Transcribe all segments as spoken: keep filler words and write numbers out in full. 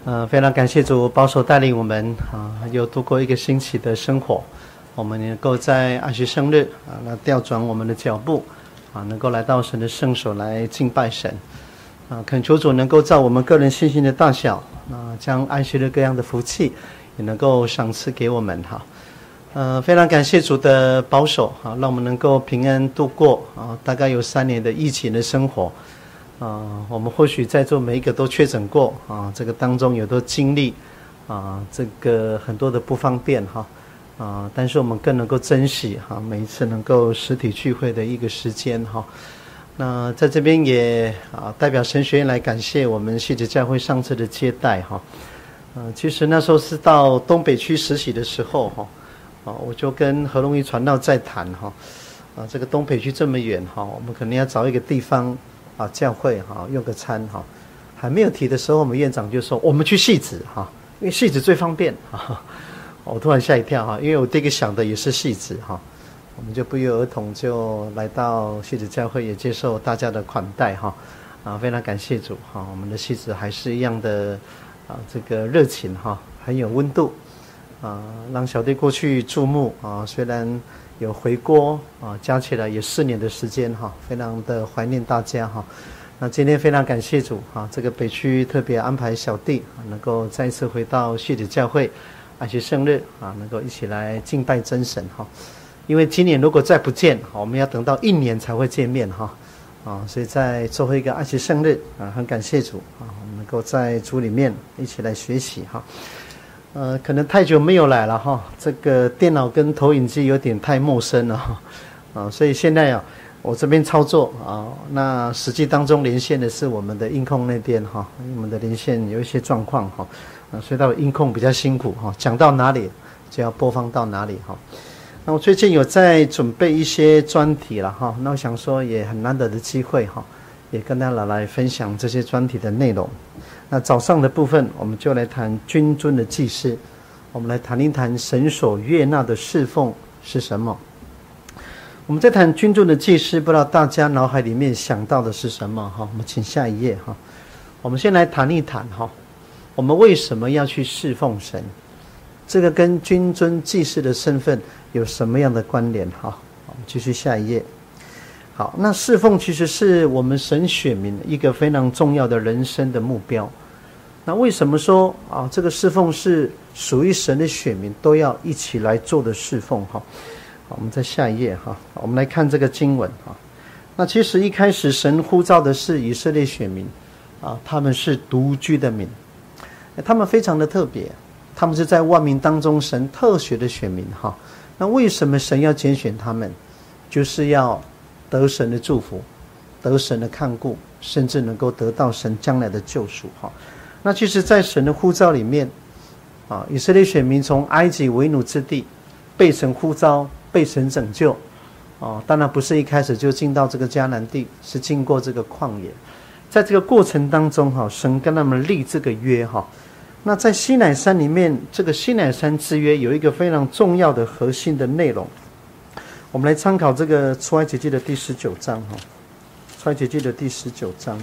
呃，非常感谢主保守带领我们啊，又度过一个星期的生活，我们能够在安息生日啊，那调转我们的脚步啊，能够来到神的圣所来敬拜神啊，恳求主能够照我们个人信心的大小啊，将安息日各样的福气也能够赏赐给我们哈。呃，非常感谢主的保守啊，让我们能够平安度过啊，大概有三年的疫情的生活。啊，我们或许在座每一个都确诊过啊，这个当中有都经历啊，这个很多的不方便哈啊，但是我们更能够珍惜哈每一次能够实体聚会的一个时间哈。那在这边也啊代表神学院来感谢我们西子教会上次的接待哈。呃，其实那时候是到东北区实习的时候哈，啊，我就跟何龙一传道在谈哈，啊，这个东北区这么远哈，我们可能要找一个地方。啊，教会哈用个餐哈，还没有提的时候，我们院长就说我们去汐止哈，因为汐止最方便哈。我突然吓一跳哈，因为我第一个想的也是汐止哈，我们就不约而同就来到汐止教会，也接受大家的款待哈。啊，非常感谢主哈，我们的汐止还是一样的啊，这个热情哈，很有温度啊，让小弟过去注目啊，虽然。有回锅啊，加起来也四年的时间哈，非常的怀念大家哈。那今天非常感谢主哈，这个北区特别安排小弟能够再一次回到汐止教会安息圣日啊，能够一起来敬拜真神哈。因为今年如果再不见，我们要等到一年才会见面哈啊，所以在最后一个安息圣日啊，很感谢主啊，我们能够在主里面一起来学习哈。呃，可能太久没有来了哈，这个电脑跟投影机有点太陌生了哈，啊，所以现在啊，我这边操作啊，那实际当中连线的是我们的音控那边哈，我们的连线有一些状况哈，啊，所以到音控比较辛苦哈，讲到哪里就要播放到哪里哈。那我最近有在准备一些专题了哈，那我想说也很难得的机会哈，也跟大家来分享这些专题的内容。那早上的部分，我们就来谈君尊的祭司，我们来谈一谈神所悦纳的侍奉是什么。我们在谈君尊的祭司，不知道大家脑海里面想到的是什么哈？我们请下一页哈。我们先来谈一谈哈，我们为什么要去侍奉神？这个跟君尊祭司的身份有什么样的关联哈？我们继续下一页。好，那侍奉其实是我们神选民一个非常重要的人生的目标。那为什么说啊，这个侍奉是属于神的选民都要一起来做的侍奉哈？好，我们在下一页哈，我们来看这个经文哈。那其实一开始神呼召的是以色列选民啊，他们是独居的民，他们非常的特别，他们是在万民当中神特选的选民哈。那为什么神要拣选他们？就是要得神的祝福，得神的看顾，甚至能够得到神将来的救赎哈。那其实在神的呼召里面啊，以色列选民从埃及为奴之地被神呼召，被神拯救啊，当然不是一开始就进到这个迦南地，是经过这个旷野。在这个过程当中哈，神跟他们立这个约哈。那在西乃山里面，这个西乃山之约有一个非常重要的核心的内容。我们来参考这个出埃及记的第十九章哈，出埃及记的第十九章，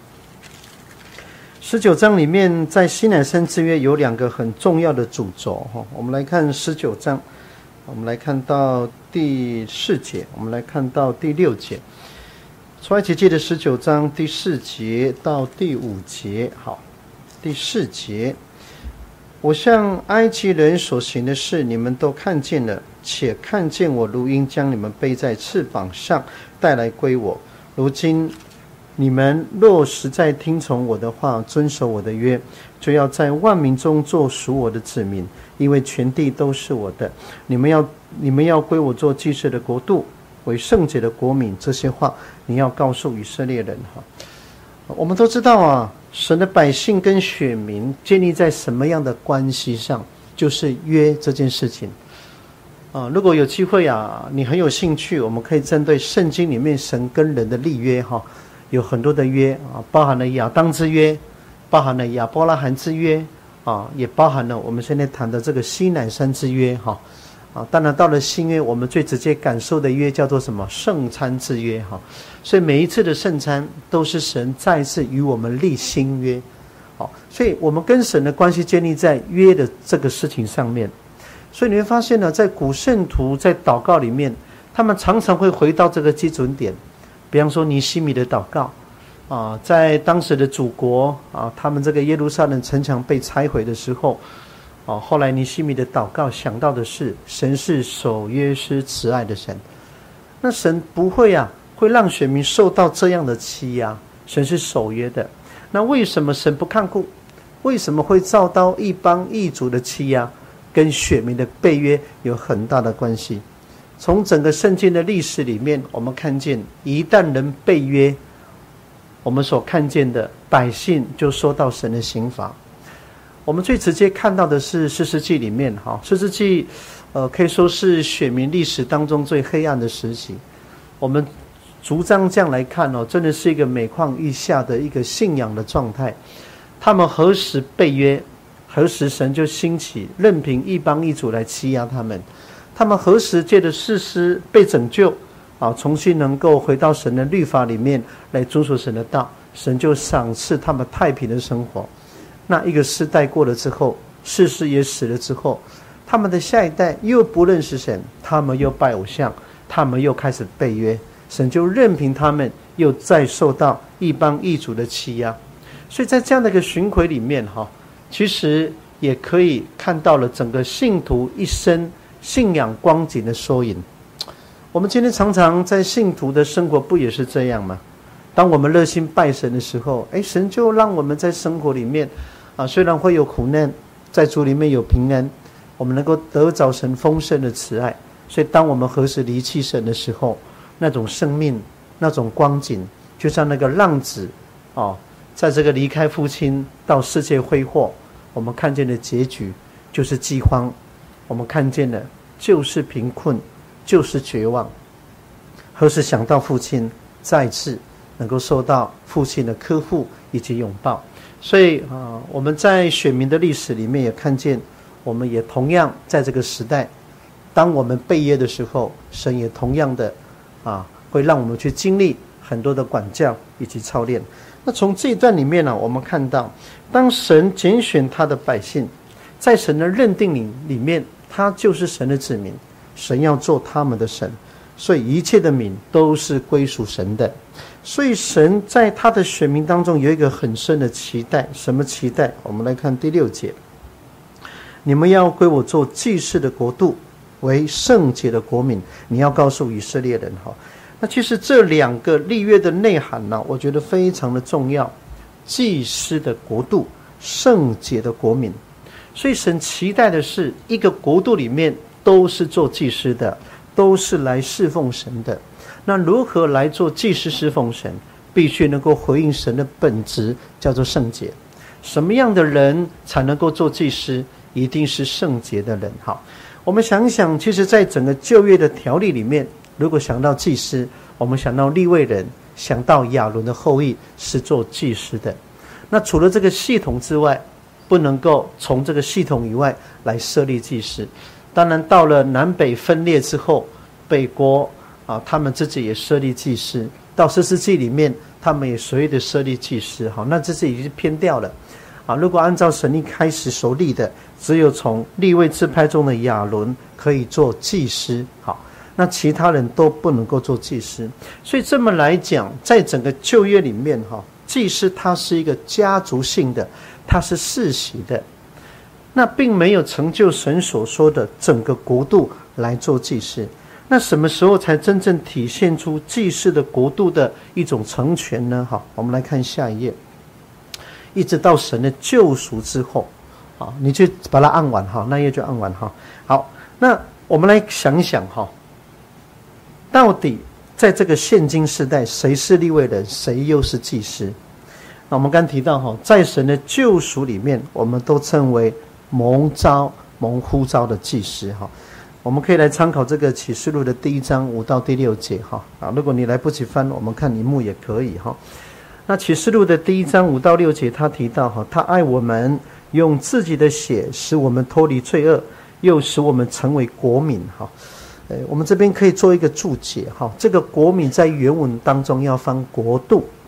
十九章里面在西乃山之约有两个很重要的主轴哈。我们来看十九章，我们来看到第四节，我们来看到第六节。出埃及记的十九章第四节到第五节，好，第四节。我向埃及人所行的事，你们都看见了，且看见我如鹰将你们背在翅膀上带来归我。如今你们若实在听从我的话，遵守我的约，就要在万民中做属我的子民，因为全地都是我的。你们要你们要归我做祭祀的国度，为圣洁的国民。这些话你要告诉以色列人哈。我们都知道啊，神的百姓跟选民建立在什么样的关系上？就是约这件事情啊。如果有机会啊，你很有兴趣，我们可以针对圣经里面神跟人的立约哈，有很多的约啊，包含了亚当之约，包含了亚伯拉罕之约啊，也包含了我们现在谈的这个西乃山之约哈。啊，当然到了新约，我们最直接感受的约叫做什么？圣餐之约哈。所以每一次的圣餐都是神再次与我们立新约， 好，所以我们跟神的关系建立在约的这个事情上面。所以你会发现呢，在古圣徒在祷告里面，他们常常会回到这个基准点。比方说尼希米的祷告啊，在当时的祖国啊，他们这个耶路撒冷城墙被拆毁的时候啊，后来尼希米的祷告想到的是，神是守约施慈爱的神。那神不会啊，会让选民受到这样的欺压，神是守约的。那为什么神不看顾？为什么会遭到异邦异族的欺压？跟选民的背约有很大的关系。从整个圣经的历史里面，我们看见一旦人背约，我们所看见的百姓就受到神的刑罚。我们最直接看到的是士师记里面，哈，士师记呃可以说是选民历史当中最黑暗的时期。我们逐章这样来看哦，真的是一个每况愈下的一个信仰的状态。他们何时背约，何时神就兴起任凭异邦异族来欺压他们。他们何时借着士师被拯救啊，重新能够回到神的律法里面来遵守神的道，神就赏赐他们太平的生活。那一个世代过了之后，士师也死了之后，他们的下一代又不认识神，他们又拜偶像，他们又开始背约，神就任凭他们又再受到异邦异族的欺压。所以在这样的一个巡回里面哈，其实也可以看到了整个信徒一生信仰光景的缩影。我们今天常常在信徒的生活不也是这样吗？当我们热心拜神的时候，哎，神就让我们在生活里面啊，虽然会有苦难，在主里面有平安，我们能够得着神丰盛的慈爱。所以当我们何时离弃神的时候，那种生命那种光景，就像那个浪子哦，在这个离开父亲到世界挥霍，我们看见的结局就是饥荒，我们看见的就是贫困，就是绝望。何时想到父亲再次能够受到父亲的呵护以及拥抱。所以啊、呃，我们在选民的历史里面也看见，我们也同样在这个时代，当我们背约的时候，神也同样的啊，会让我们去经历很多的管教以及操练。那从这一段里面呢、啊，我们看到，当神拣选他的百姓，在神的认定里里面，他就是神的子民，神要做他们的神，所以一切的民都是归属神的。所以神在他的选民当中有一个很深的期待。什么期待？我们来看第六节，你们要归我做祭祀的国度，为圣洁的国民。你要告诉以色列人哈。那其实这两个立约的内涵呢，我觉得非常的重要。祭司的国度，圣洁的国民。所以神期待的是一个国度里面都是做祭司的，都是来侍奉神的。那如何来做祭司侍奉神？必须能够回应神的本质，叫做圣洁。什么样的人才能够做祭司？一定是圣洁的人。好，我们想一想，其实在整个旧约的条例里面，如果想到祭司，我们想到利未人，想到亚伦的后裔是做祭司的。那除了这个系统之外，不能够从这个系统以外来设立祭司。当然到了南北分裂之后，北国啊，他们自己也设立祭司，到士师记里面他们也随意的设立祭司。好，那这是已经偏掉了啊。如果按照神一开始所立的，只有从利未支派中的亚伦可以做祭司，好，那其他人都不能够做祭司。所以这么来讲，在整个旧约里面哈，祭司它是一个家族性的，它是世袭的，那并没有成就神所说的整个国度来做祭司。那什么时候才真正体现出祭司的国度的一种成全呢？好，我们来看下一页，一直到神的救赎之后，好，你就把它按完哈，那页就按完哈。好，那我们来想一想哈，到底在这个现今时代，谁是利未人，谁又是祭司？那我们刚提到哈，在神的救赎里面，我们都称为蒙召、蒙呼召的祭司哈。我们可以来参考这个启示录的第一章五到第六节哈啊，如果你来不及翻，我们看荧幕也可以哈。那启示录的第一章五到六节，他提到哈，他爱我们，用自己的血使我们脱离罪恶，又使我们成为国民哈。呃，我们这边可以做一个注解哈，这个国民在原文当中要翻国度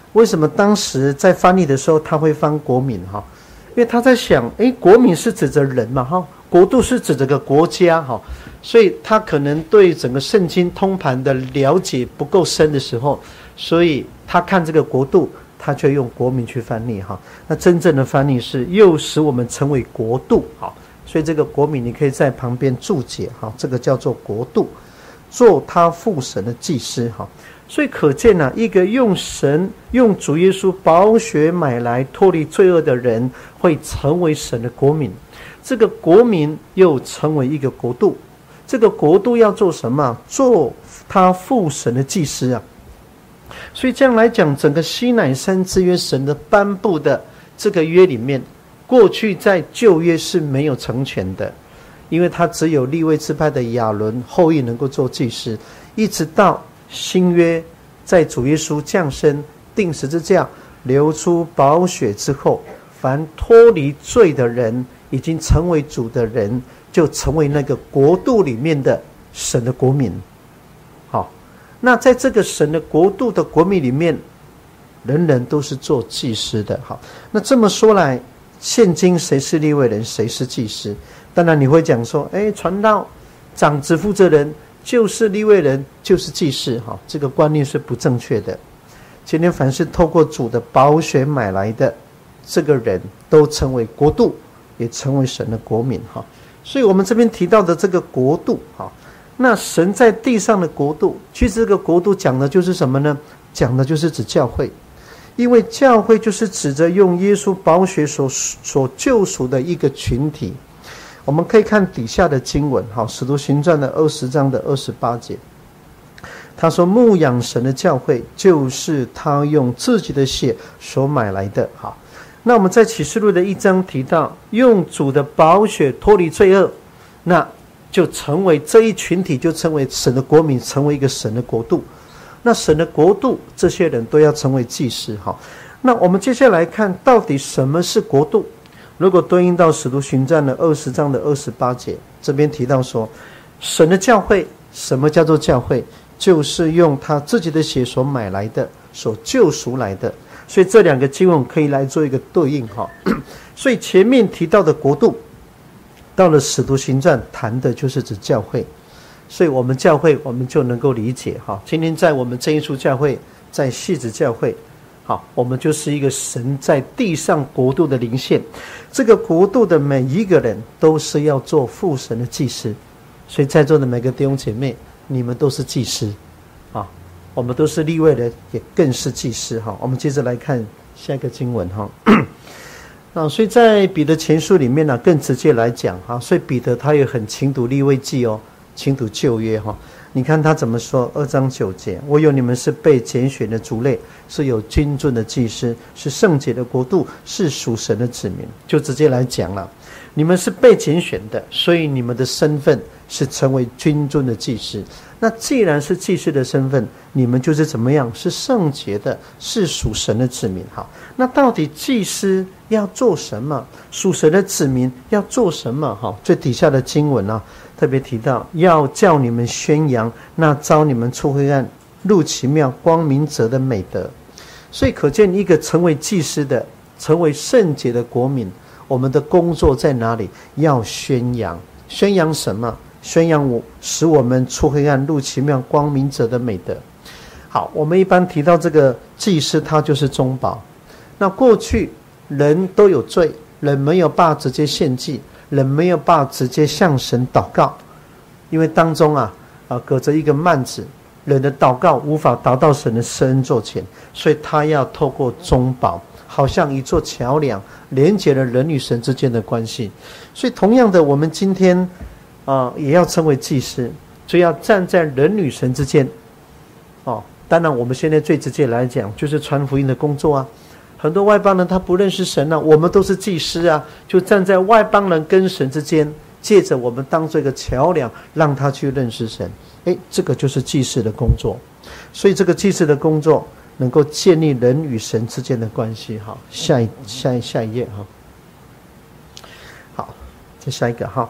为什么当时在翻译的时候他会翻国民哈？因为他在想，诶，国民是指着人嘛哈，国度是指这个国家哈，所以他可能对整个圣经通盘的了解不够深的时候，所以他看这个国度，他就用国民去翻译哈。那真正的翻译是又使我们成为国度哈，所以这个国民你可以在旁边注解哈，这个叫做国度，做他父神的祭司哈。所以可见啊，一个用神用主耶稣宝血买来脱离罪恶的人，会成为神的国民。这个国民又成为一个国度，这个国度要做什么？做他父神的祭司啊。所以这样来讲，整个西乃山之约神的颁布的这个约里面，过去在旧约是没有成全的，因为他只有利未支派的亚伦后裔能够做祭司，一直到新约在主耶稣降生钉十字架流出宝血之后，凡脱离罪的人，已经成为主的人，就成为那个国度里面的神的国民。好，那在这个神的国度的国民里面，人人都是做祭司的。好，那这么说来，现今谁是利未人，谁是祭司？当然你会讲说，哎，传道长子负责人就是利未人，就是祭司哈，这个观念是不正确的。今天凡是透过主的宝血买来的，这个人都成为国度，也成为神的国民哈。所以我们这边提到的这个国度哈，那神在地上的国度，其实这个国度讲的就是什么呢？讲的就是指教会，因为教会就是指着用耶稣宝血所所救赎的一个群体。我们可以看底下的经文，好，使徒行传的二十章的二十八节，他说牧养神的教会，就是他用自己的血所买来的。好，那我们在启示录的一章提到，用主的宝血脱离罪恶，那就成为这一群体，就成为神的国民，成为一个神的国度。那神的国度，这些人都要成为祭司。好，那我们接下来看到底什么是国度。如果对应到使徒行传的二十章的二十八节，这边提到说，神的教会，什么叫做教会？就是用他自己的血所买来的，所救赎来的。所以这两个经文可以来做一个对应哈。所以前面提到的国度，到了使徒行传谈的就是指教会。所以我们教会，我们就能够理解哈。今天在我们真耶稣教会，在戏子教会，好，我们就是一个神在地上国度的灵线，这个国度的每一个人都是要做父神的祭司，所以在座的每个弟兄姐妹，你们都是祭司啊，我们都是利未人，也更是祭司哈。我们接着来看下一个经文哈。啊，所以在彼得前书里面呢、啊，更直接来讲哈，所以彼得他也很勤读利未记哦，勤读旧约哈。你看他怎么说？二章九节，我有你们是被拣选的族类，是有君尊的祭司，是圣洁的国度，是属神的子民。就直接来讲了，你们是被拣选的，所以你们的身份是成为君尊的祭司。那既然是祭司的身份，你们就是怎么样？是圣洁的，是属神的子民。好，那到底祭司要做什么？属神的子民要做什么？好，最底下的经文啊，特别提到要叫你们宣扬那召你们出黑暗入奇妙光明者的美德。所以可见一个成为祭司的，成为圣洁的国民，我们的工作在哪里？要宣扬。宣扬什么？宣扬我使我们出黑暗入奇妙光明者的美德。好，我们一般提到这个祭司，他就是中保。那过去人都有罪，人没有办法直接献祭，人没有办法直接向神祷告，因为当中啊啊隔着一个幔子，人的祷告无法达到神的施恩座前，所以他要透过中保，好像一座桥梁，连接了人与神之间的关系。所以同样的，我们今天啊、呃、也要成为祭司，所以要站在人与神之间。哦，当然我们现在最直接来讲，就是传福音的工作啊。很多外邦人他不认识神啊，我们都是祭司啊，就站在外邦人跟神之间，借着我们当做一个桥梁，让他去认识神。诶，这个就是祭司的工作。所以这个祭司的工作能够建立人与神之间的关系。好，下一下一下一页哈。好，再下一个哈。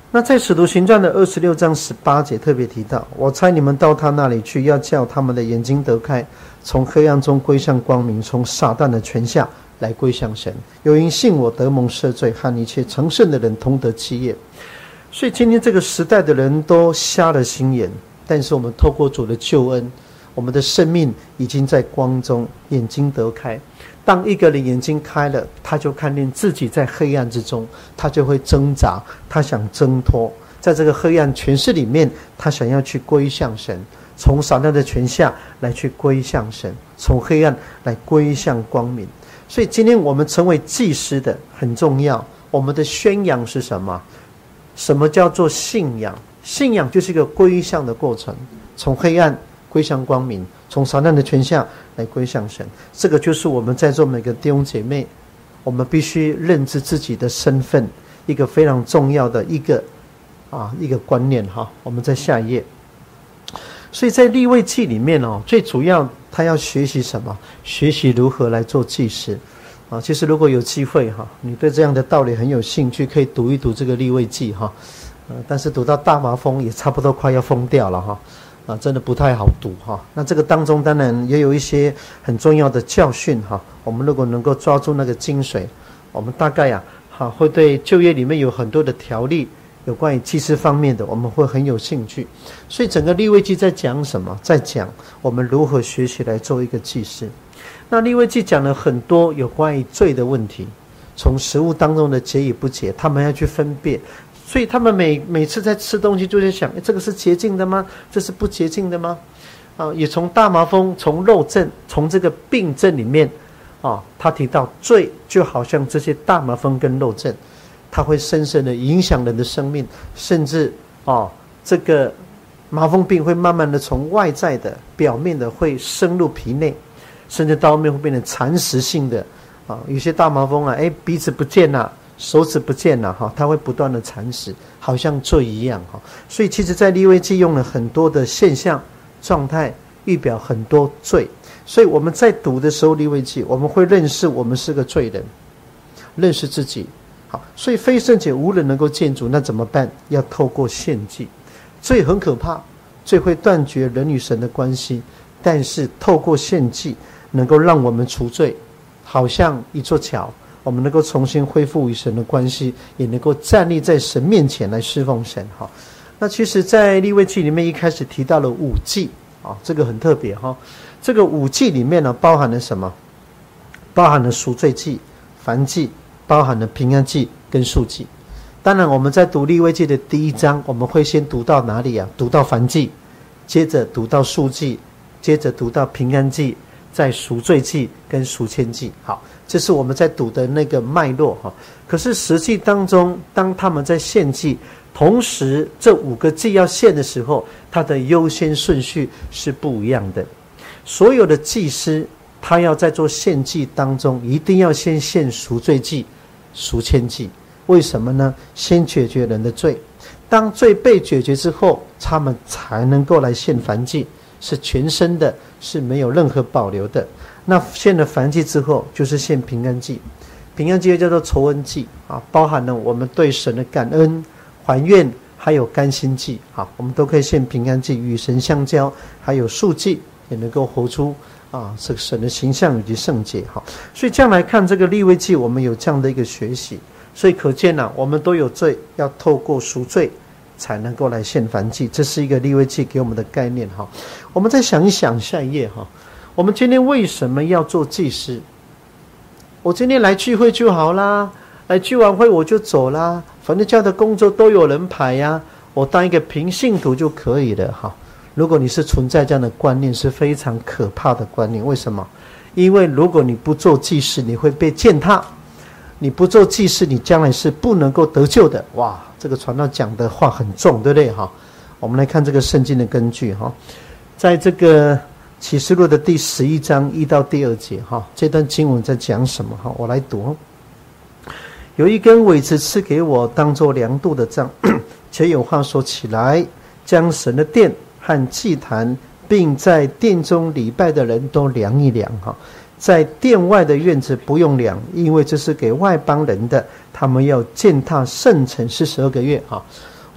那在使徒行传的二十六章十八节特别提到，我猜你们到他那里去，要叫他们的眼睛得开，从黑暗中归向光明，从撒旦的权下来归向神。有因信我得蒙赦罪，和一切成圣的人同得基业。所以今天这个时代的人都瞎了心眼，但是我们透过主的救恩，我们的生命已经在光中，眼睛得开。当一个人眼睛开了，他就看见自己在黑暗之中，他就会挣扎，他想挣脱，在这个黑暗权势里面，他想要去归向神，从撒旦的权下来去归向神，从黑暗来归向光明。所以今天我们成为祭司的很重要，我们的宣扬是什么？什么叫做信仰？信仰就是一个归向的过程，从黑暗归向光明，从撒旦的权下来归向神。这个就是我们在座每个弟兄姐妹，我们必须认知自己的身份，一个非常重要的一个啊一个观念哈。我们在下一页。所以在利未记里面哦，最主要他要学习什么？学习如何来做祭司啊。其实如果有机会哈，你对这样的道理很有兴趣，可以读一读这个利未记哈。呃，但是读到大麻风也差不多快要疯掉了哈。啊，真的不太好读哈。那这个当中当然也有一些很重要的教训哈。我们如果能够抓住那个精髓，我们大概啊，哈会对就业里面有很多的条例，有关于祭司方面的，我们会很有兴趣。所以整个利未记在讲什么？在讲我们如何学习来做一个祭司。那利未记讲了很多有关于罪的问题，从食物当中的洁与不洁，他们要去分辨。所以他们每每次在吃东西就在想，这个是洁净的吗？这是不洁净的吗？啊，也从大麻风，从肉症，从这个病症里面，啊，他提到罪就好像这些大麻风跟肉症，它会深深的影响人的生命，甚至啊，这个麻风病会慢慢的从外在的、表面的会深入皮内，甚至到后面会变成蚕食性的啊，有些大麻风啊，哎，鼻子不见了。手指不见了哈，它会不断的蚕食，好像罪一样哈。所以其实在利未记用了很多的现象状态，预表很多罪。所以我们在读的时候利未记，我们会认识我们是个罪人，认识自己。好，所以非圣洁无人能够见主，那怎么办？要透过献祭。罪很可怕，罪会断绝人与神的关系，但是透过献祭能够让我们除罪，好像一座桥。我们能够重新恢复与神的关系，也能够站立在神面前来侍奉神哈。那其实在利未记里面一开始提到了五祭啊，这个很特别哈。这个五祭里面呢，包含了什么？包含了赎罪祭、燔祭，包含了平安祭跟赎祭。当然我们在读利未记的第一章，我们会先读到哪里啊？读到燔祭，接着读到赎祭，接着读到平安祭，在赎罪祭跟赎愆祭。好，这是我们在读的那个脉络哈。可是实际当中，当他们在献祭，同时这五个祭要献的时候，它的优先顺序是不一样的。所有的祭司他要在做献祭当中，一定要先献赎罪祭、赎愆祭。为什么呢？先解决人的罪，当罪被解决之后，他们才能够来献燔祭，是全身的，是没有任何保留的。那献了燔祭之后，就是献平安祭。平安祭又叫做仇恩祭啊，包含了我们对神的感恩、还愿，还有甘心祭啊，我们都可以献平安祭，与神相交，还有赎祭，也能够活出啊这个神的形象以及圣洁哈。所以这样来看这个利未记，我们有这样的一个学习，所以可见啊，我们都有罪，要透过赎罪才能够来献燔祭，这是一个利未记给我们的概念哈。我们再想一想下一页哈。我们今天为什么要做祭司？我今天来聚会就好啦，来聚完会我就走啦，反正教的工作都有人排呀，我当一个平信徒就可以了哈。如果你是存在这样的观念，是非常可怕的观念。为什么？因为如果你不做祭司，你会被践踏；你不做祭司，你将来是不能够得救的。哇，这个传道讲的话很重，对不对哈？我们来看这个圣经的根据哈，在这个启示录的第十一章一到第二节哈，这段经文在讲什么哈？我来读。有一根苇子赐给我，当作量度的杖，且有话说起来，将神的殿和祭坛，并在殿中礼拜的人都量一量哈。在殿外的院子不用量，因为这是给外邦人的，他们要践踏圣城四十二个月哈。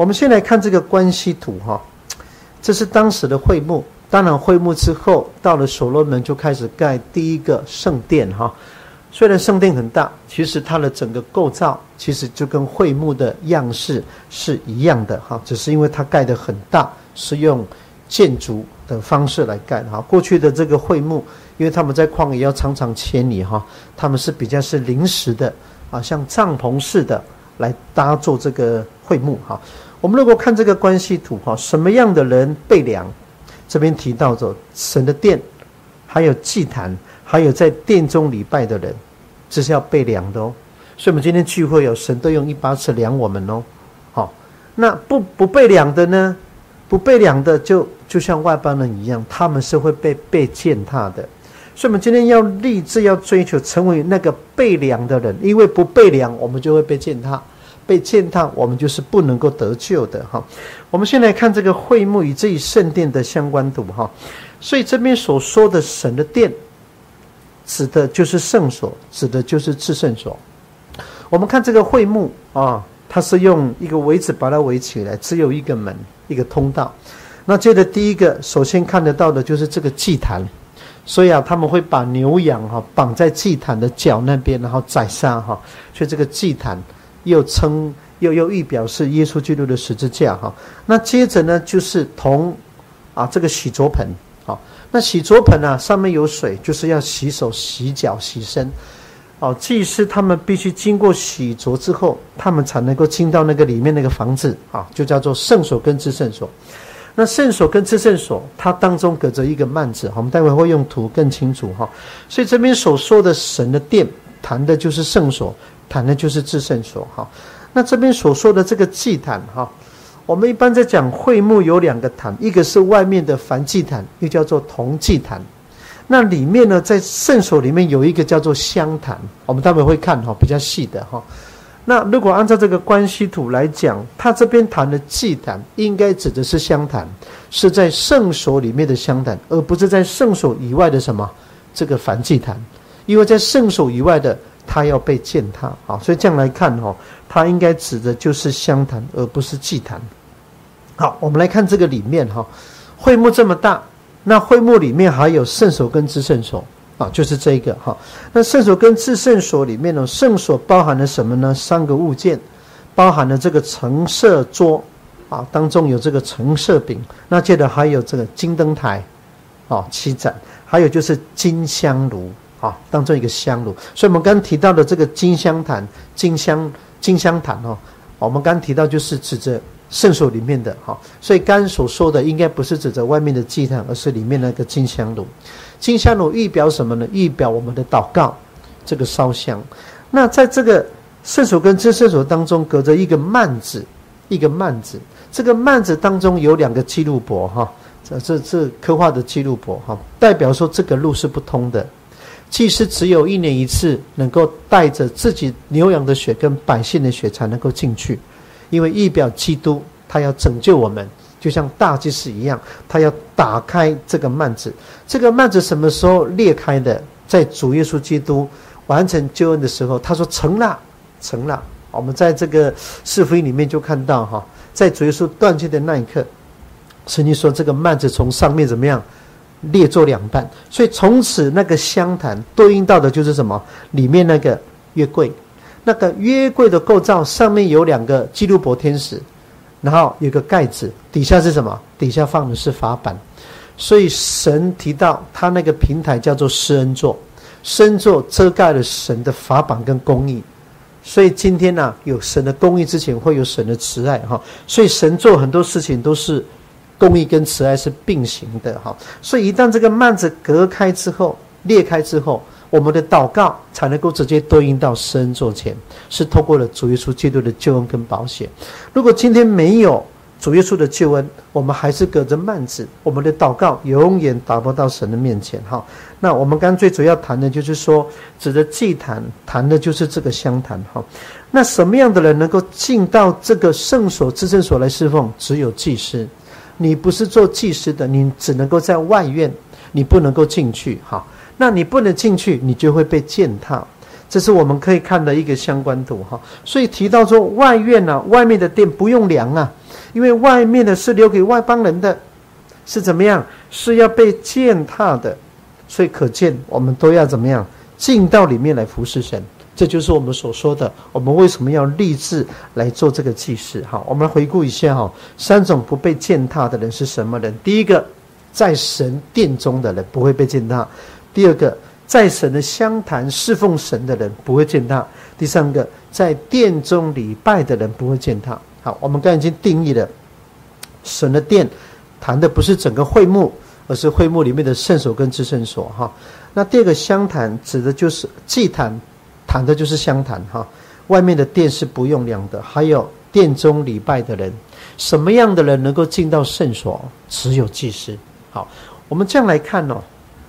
我们先来看这个关系图哈，这是当时的会幕。当然会幕之后，到了所罗门就开始盖第一个圣殿哈。虽然圣殿很大，其实它的整个构造其实就跟会幕的样式是一样的哈，只是因为它盖得很大，是用建筑的方式来盖的哈。过去的这个会幕，因为他们在旷野要常常迁移哈，他们是比较是临时的啊，像帐篷似的来搭做这个会幕哈。我们如果看这个关系图哈，什么样的人备粮？这边提到着神的殿，还有祭坛，还有在殿中礼拜的人，这是要备粮的哦。所以我们今天聚会有神都用一把尺量我们哦。好、哦，那不不备粮的呢？不备粮的就就像外邦人一样，他们是会被被践踏的。所以我们今天要立志要追求成为那个备粮的人，因为不备粮，我们就会被践踏。被践踏，我们就是不能够得救的哈。我们先来看这个会幕与这一圣殿的相关图哈。所以这边所说的神的殿，指的就是圣所，指的就是至圣所。我们看这个会幕啊，它是用一个围子把它围起来，只有一个门，一个通道。那接着第一个，首先看得到的就是这个祭坛。所以啊，他们会把牛羊哈绑在祭坛的脚那边，然后宰杀哈。所以这个祭坛。又称又又预表是耶稣基督的十字架哈。那接着呢，就是铜啊这个洗濯盆啊。那洗濯盆啊上面有水，就是要洗手、洗脚、洗身。哦，祭司他们必须经过洗濯之后，他们才能够进到那个里面那个房子啊，就叫做圣所跟至圣所。那圣所跟至圣所，它当中隔着一个幔子，我们待会会用图更清楚哈。所以这边所说的神的殿，谈的就是圣所。坛呢就是至圣所哈，那这边所说的这个祭坛哈，我们一般在讲会幕有两个坛，一个是外面的燔祭坛，又叫做铜祭坛。那里面呢，在圣所里面有一个叫做香坛，我们待会会看哈，比较细的哈。那如果按照这个关系图来讲，它这边谈的祭坛应该指的是香坛，是在圣所里面的香坛，而不是在圣所以外的什么这个燔祭坛，因为在圣所以外的。它要被践踏啊，所以这样来看哈，它应该指的就是香坛，而不是祭坛。好，我们来看这个里面哈，会幕这么大，那会幕里面还有圣所跟至圣所啊，就是这个哈。那圣所跟至圣所里面呢，圣所包含了什么呢？三个物件，包含了这个陈设桌啊，当中有这个陈设饼，那接着还有这个金灯台啊，七盏，还有就是金香炉。啊，当做一个香炉，所以我们刚刚提到的这个金香坛、金香金香坛哦，我们刚刚提到就是指着圣所里面的哈，所以刚刚所说的应该不是指着外面的祭坛，而是里面那个金香炉。金香炉预表什么呢？预表我们的祷告，这个烧香。那在这个圣所跟至圣所当中，隔着一个幔子，一个幔子，这个幔子当中有两个基路伯哈，这这这刻画的基路伯哈，代表说这个路是不通的。祭司只有一年一次能够带着自己牛羊的血跟百姓的血才能够进去，因为预表基督他要拯救我们，就像大祭司一样，他要打开这个幔子。这个幔子什么时候裂开的？在主耶稣基督完成救恩的时候，他说成了，成了。我们在这个四福音里面就看到哈，在主耶稣断气的那一刻，圣经说这个幔子从上面怎么样？裂作两半，所以从此那个香坛对应到的就是什么？里面那个约柜，那个约柜的构造上面有两个基路伯天使，然后有个盖子，底下是什么？底下放的是法版。所以神提到他那个平台叫做施恩座，施恩座遮盖了神的法版跟公义。所以今天呢、啊，有神的公义之前会有神的慈爱哈，所以神做很多事情都是。公义跟慈爱是并行的哈，所以一旦这个幔子隔开之后、裂开之后，我们的祷告才能够直接对应到施恩座前，是透过了主耶稣基督的救恩跟保险。如果今天没有主耶稣的救恩，我们还是隔着幔子，我们的祷告永远达不到神的面前哈。那我们刚刚最主要谈的就是说，指的祭坛，谈的就是这个香坛哈。那什么样的人能够进到这个圣所、至圣所来侍奉？只有祭司。你不是做祭司的，你只能够在外院，你不能够进去哈。那你不能进去，你就会被践踏。 这是我们可以看的一个相关图哈。所以提到说外院啊，外面的殿不用量啊，因为外面的是留给外邦人的，是怎么样？是要被践踏的。所以可见我们都要怎么样进到里面来服侍神。这就是我们所说的，我们为什么要立志来做这个祭祀。好，我们回顾一下哈，三种不被践踏的人是什么人？第一个，在神殿中的人不会被践踏；第二个，在神的香坛侍奉神的人不会践踏；第三个，在殿中礼拜的人不会践踏。好，我们刚才已经定义了，神的殿谈的不是整个会幕，而是会幕里面的圣所跟至圣所哈。那第二个香坛指的就是祭坛，谈的就是香坛哈，外面的殿是不用量的。还有殿中礼拜的人，什么样的人能够进到圣所？只有祭司。好，我们这样来看哦，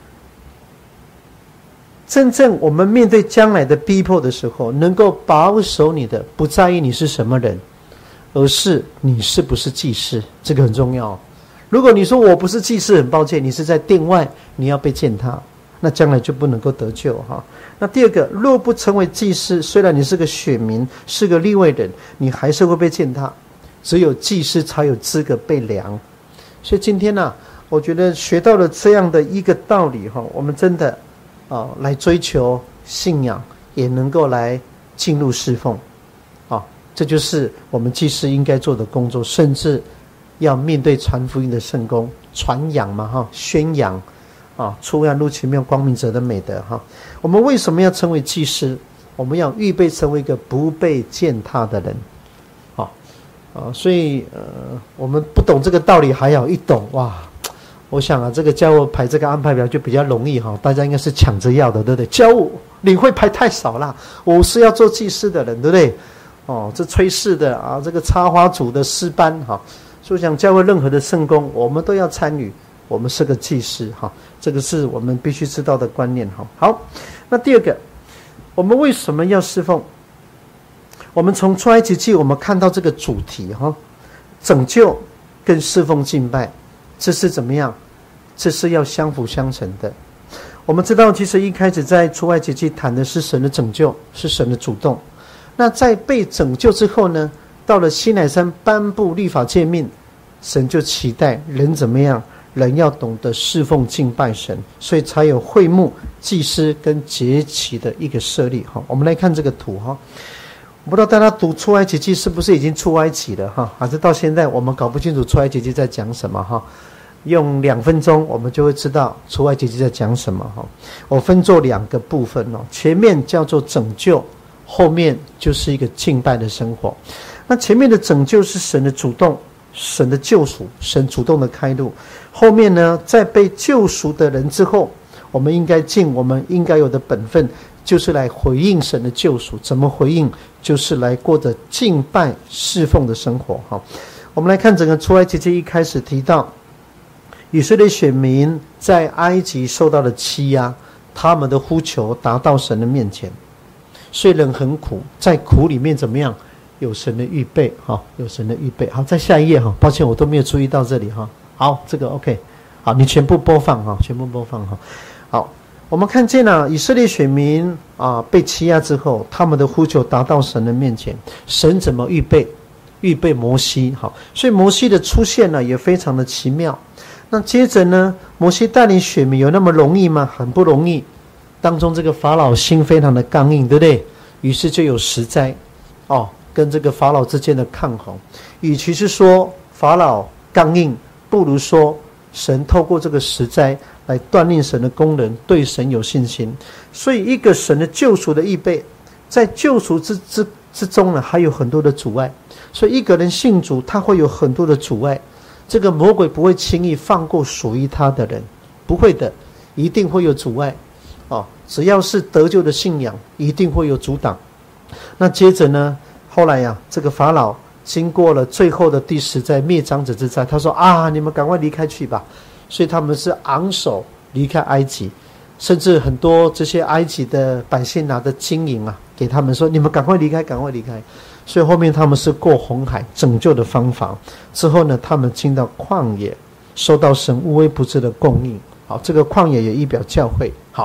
真正我们面对将来的逼迫的时候，能够保守你的，不在意你是什么人，而是你是不是祭司，这个很重要。如果你说我不是祭司，很抱歉，你是在殿外，你要被践踏，那将来就不能够得救哈。那第二个，若不成为祭司，虽然你是个选民，是个利未人，你还是会被践踏。只有祭司才有资格被量。所以今天呢、啊，我觉得学到了这样的一个道理哈，我们真的啊来追求信仰，也能够来进入侍奉啊，这就是我们祭司应该做的工作，甚至要面对传福音的圣工，传扬嘛哈，宣扬。啊，出暗入奇妙光明者的美德哈。我们为什么要成为祭司？我们要预备成为一个不被践踏的人。啊啊，所以呃，我们不懂这个道理，还好一懂哇。我想啊，这个教务排这个安排表就比较容易哈，大家应该是抢着要的，对不对？教务领会排太少啦，我是要做祭司的人，对不对？哦，这炊事的啊，这个插花组的诗班哈，所以想教会任何的圣工，我们都要参与。我们是个祭司哈，这个是我们必须知道的观念哈。好，那第二个，我们为什么要侍奉？我们从出埃及记我们看到这个主题哈，拯救跟侍奉敬拜，这是怎么样？这是要相辅相成的。我们知道，其实一开始在出埃及记谈的是神的拯救，是神的主动。那在被拯救之后呢，到了西乃山颁布律法诫命，神就期待人怎么样？人要懂得侍奉敬拜神，所以才有会幕、祭司跟节期的一个设立哈。我们来看这个图哈，我不知道大家读出埃及记是不是已经出埃及了哈，还是到现在我们搞不清楚出埃及记在讲什么哈？用两分钟我们就会知道出埃及记在讲什么哈。我分作两个部分哦，前面叫做拯救，后面就是一个敬拜的生活。那前面的拯救是神的主动。神的救赎，神主动的开路。后面呢，在被救赎的人之后，我们应该尽我们应该有的本分，就是来回应神的救赎。怎么回应？就是来过着敬拜侍奉的生活。好，我们来看整个出埃及记一开始提到，以色列选民在埃及受到了欺压，他们的呼求达到神的面前，虽然很苦，在苦里面怎么样？有神的预备哈，有神的预备。好，在下一页哈，抱歉我都没有注意到这里哈。好，这个 OK， 好，你全部播放哈，全部播放哈。好，我们看见了、啊、以色列选民啊被欺压之后，他们的呼求达到神的面前，神怎么预备？预备摩西。好，所以摩西的出现呢也非常的奇妙。那接着呢，摩西带领选民有那么容易吗？很不容易。当中这个法老心非常的刚硬，对不对？于是就有十灾哦。跟这个法老之间的抗衡，与其是说法老刚硬，不如说神透过这个十灾来锻炼神的工人对神有信心。所以一个神的救赎的预备，在救赎之之之中呢，还有很多的阻碍。所以一个人信主，他会有很多的阻碍。这个魔鬼不会轻易放过属于他的人，不会的，一定会有阻碍哦。只要是得救的信仰，一定会有阻挡。那接着呢？后来呀、啊，这个法老经过了最后的第十灾灭长子之灾，他说啊，你们赶快离开去吧。所以他们是昂首离开埃及，甚至很多这些埃及的百姓拿的金银啊，给他们说你们赶快离开，赶快离开。所以后面他们是过红海拯救的方法。之后呢，他们进到旷野，受到神无微不至的供应。好，这个旷野也预表教会。好，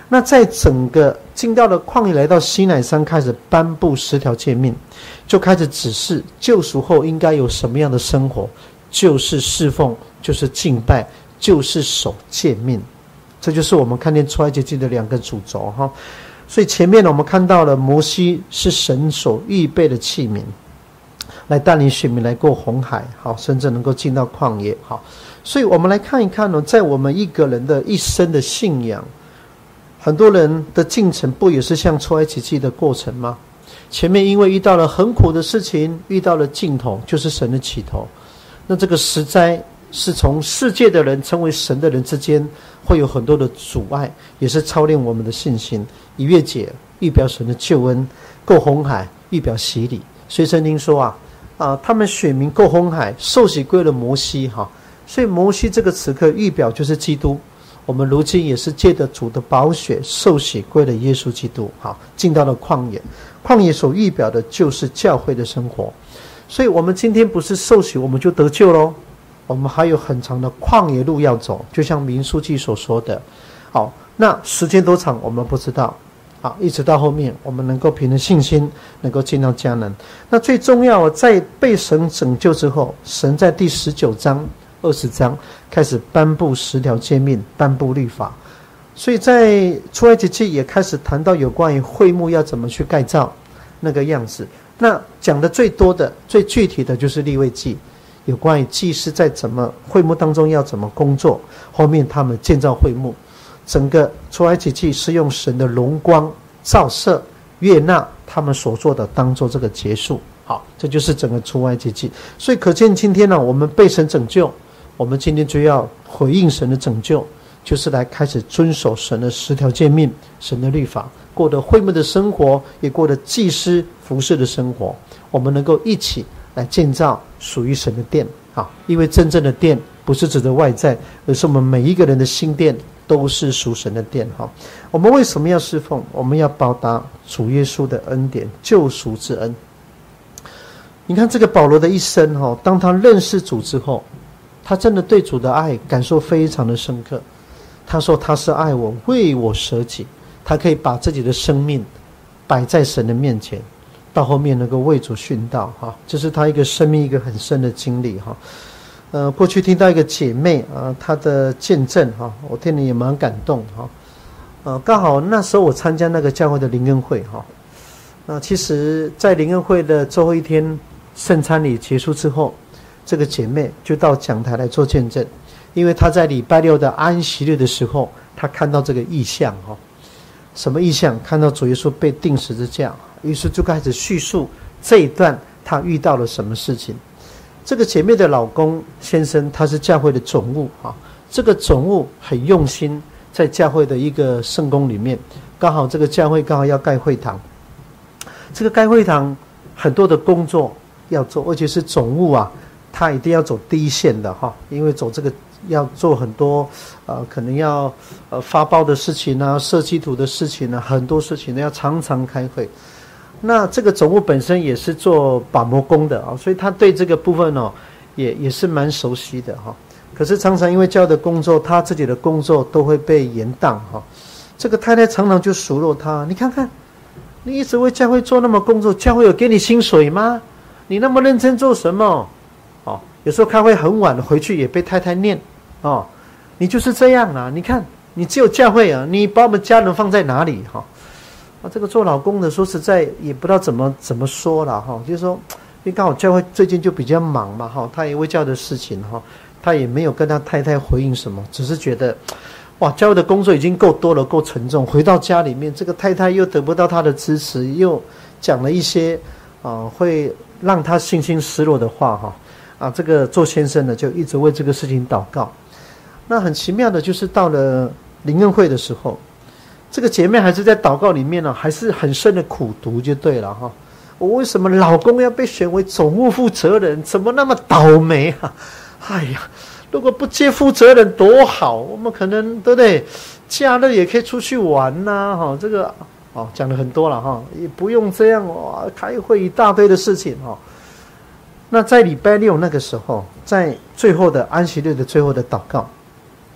那在整个进到了旷野，来到西乃山，开始颁布十条诫命，就开始指示救赎后应该有什么样的生活，就是侍奉，就是敬拜，就是守诫命。这就是我们看见出埃及记的两个主轴哈。所以前面呢，我们看到了摩西是神所预备的器皿，来带领选民来过红海，好，甚至能够进到旷野，好。所以我们来看一看呢，在我们一个人的一生的信仰，很多人的进程不也是像出埃及记的过程吗？前面因为遇到了很苦的事情，遇到了尽头，就是神的起头。那这个十灾是从世界的人成为神的人之间会有很多的阻碍，也是操练我们的信心。以月节预表神的救恩，过红海预表洗礼。所以圣经说啊，啊，他们选民过红海，受洗归了摩西哈。所以摩西这个此刻预表就是基督，我们如今也是借着主的宝血受洗归了耶稣基督，好，进到了旷野。旷野所预表的就是教会的生活。所以我们今天不是受洗我们就得救咯，我们还有很长的旷野路要走，就像民数记所说的。好，那时间多长我们不知道，好，一直到后面我们能够凭着信心能够进到迦南。那最重要，在被神拯救之后，神在第十九章二十章开始颁布十条诫命，颁布律法。所以在出埃及记也开始谈到有关于会幕要怎么去盖造那个样子。那讲的最多的最具体的就是利未记，有关于祭司在怎么会幕当中要怎么工作，后面他们建造会幕。整个出埃及记是用神的荣光照射悦纳他们所做的当做这个结束。好，这就是整个出埃及记。所以可见今天呢，我们被神拯救，我们今天就要回应神的拯救，就是来开始遵守神的十条诫命，神的律法，过得会幕的生活，也过得祭司服侍的生活。我们能够一起来建造属于神的殿。好，因为真正的殿不是指的外在，而是我们每一个人的心殿都是属神的殿。好，我们为什么要侍奉？我们要报答主耶稣的恩典，救赎之恩。你看这个保罗的一生，当他认识主之后，他真的对主的爱感受非常的深刻。他说他是爱我，为我舍己，他可以把自己的生命摆在神的面前，到后面能够为主殉道，这是他一个生命一个很深的经历。呃，过去听到一个姐妹啊，她的见证，我听了也蛮感动。呃，刚好那时候我参加那个教会的灵恩会，那其实在灵恩会的最后一天圣餐礼结束之后，这个姐妹就到讲台来做见证。因为她在礼拜六的安息日的时候，她看到这个异象。什么异象？看到主耶稣被钉十字架，于是就开始叙述这一段她遇到了什么事情。这个姐妹的老公先生他是教会的总务，这个总务很用心，在教会的一个圣工里面，刚好这个教会刚好要盖会堂，这个盖会堂很多的工作要做，而且是总务啊，他一定要走第一线的哈，因为走这个要做很多呃，可能要呃发包的事情啊，设计图的事情啊，很多事情呢要常常开会。那这个总务本身也是做把模工的啊，所以他对这个部分哦，也也是蛮熟悉的哈。可是常常因为教会的工作，他自己的工作都会被延宕哈。这个太太常常就数落他，你看看，你一直为教会做那么工作，教会有给你薪水吗？你那么认真做什么？哦，有时候开会很晚回去也被太太念哦，你就是这样啊！你看你只有教会啊，你把我们家人放在哪里哈？啊，这个做老公的说实在也不知道怎么怎么说了哈，就是说，因为刚好教会最近就比较忙嘛哈，他也为教的事情哈，他也没有跟他太太回应什么，只是觉得，哇，教会的工作已经够多了，够沉重，回到家里面，这个太太又得不到他的支持，又讲了一些啊、呃、会让他信心失落的话哈，啊，这个做先生的就一直为这个事情祷告。那很奇妙的就是到了灵恩会的时候，这个姐妹还是在祷告里面呢、啊，还是很深的苦读就对了哈。我为什么老公要被选为总务负责人？怎么那么倒霉啊？哎呀，如果不接负责人多好，我们可能对不对？假日也可以出去玩呐、啊，哈，这个哦讲了很多了哈，也不用这样哇，开会一大堆的事情哈。那在礼拜六那个时候，在最后的安息日的最后的祷告，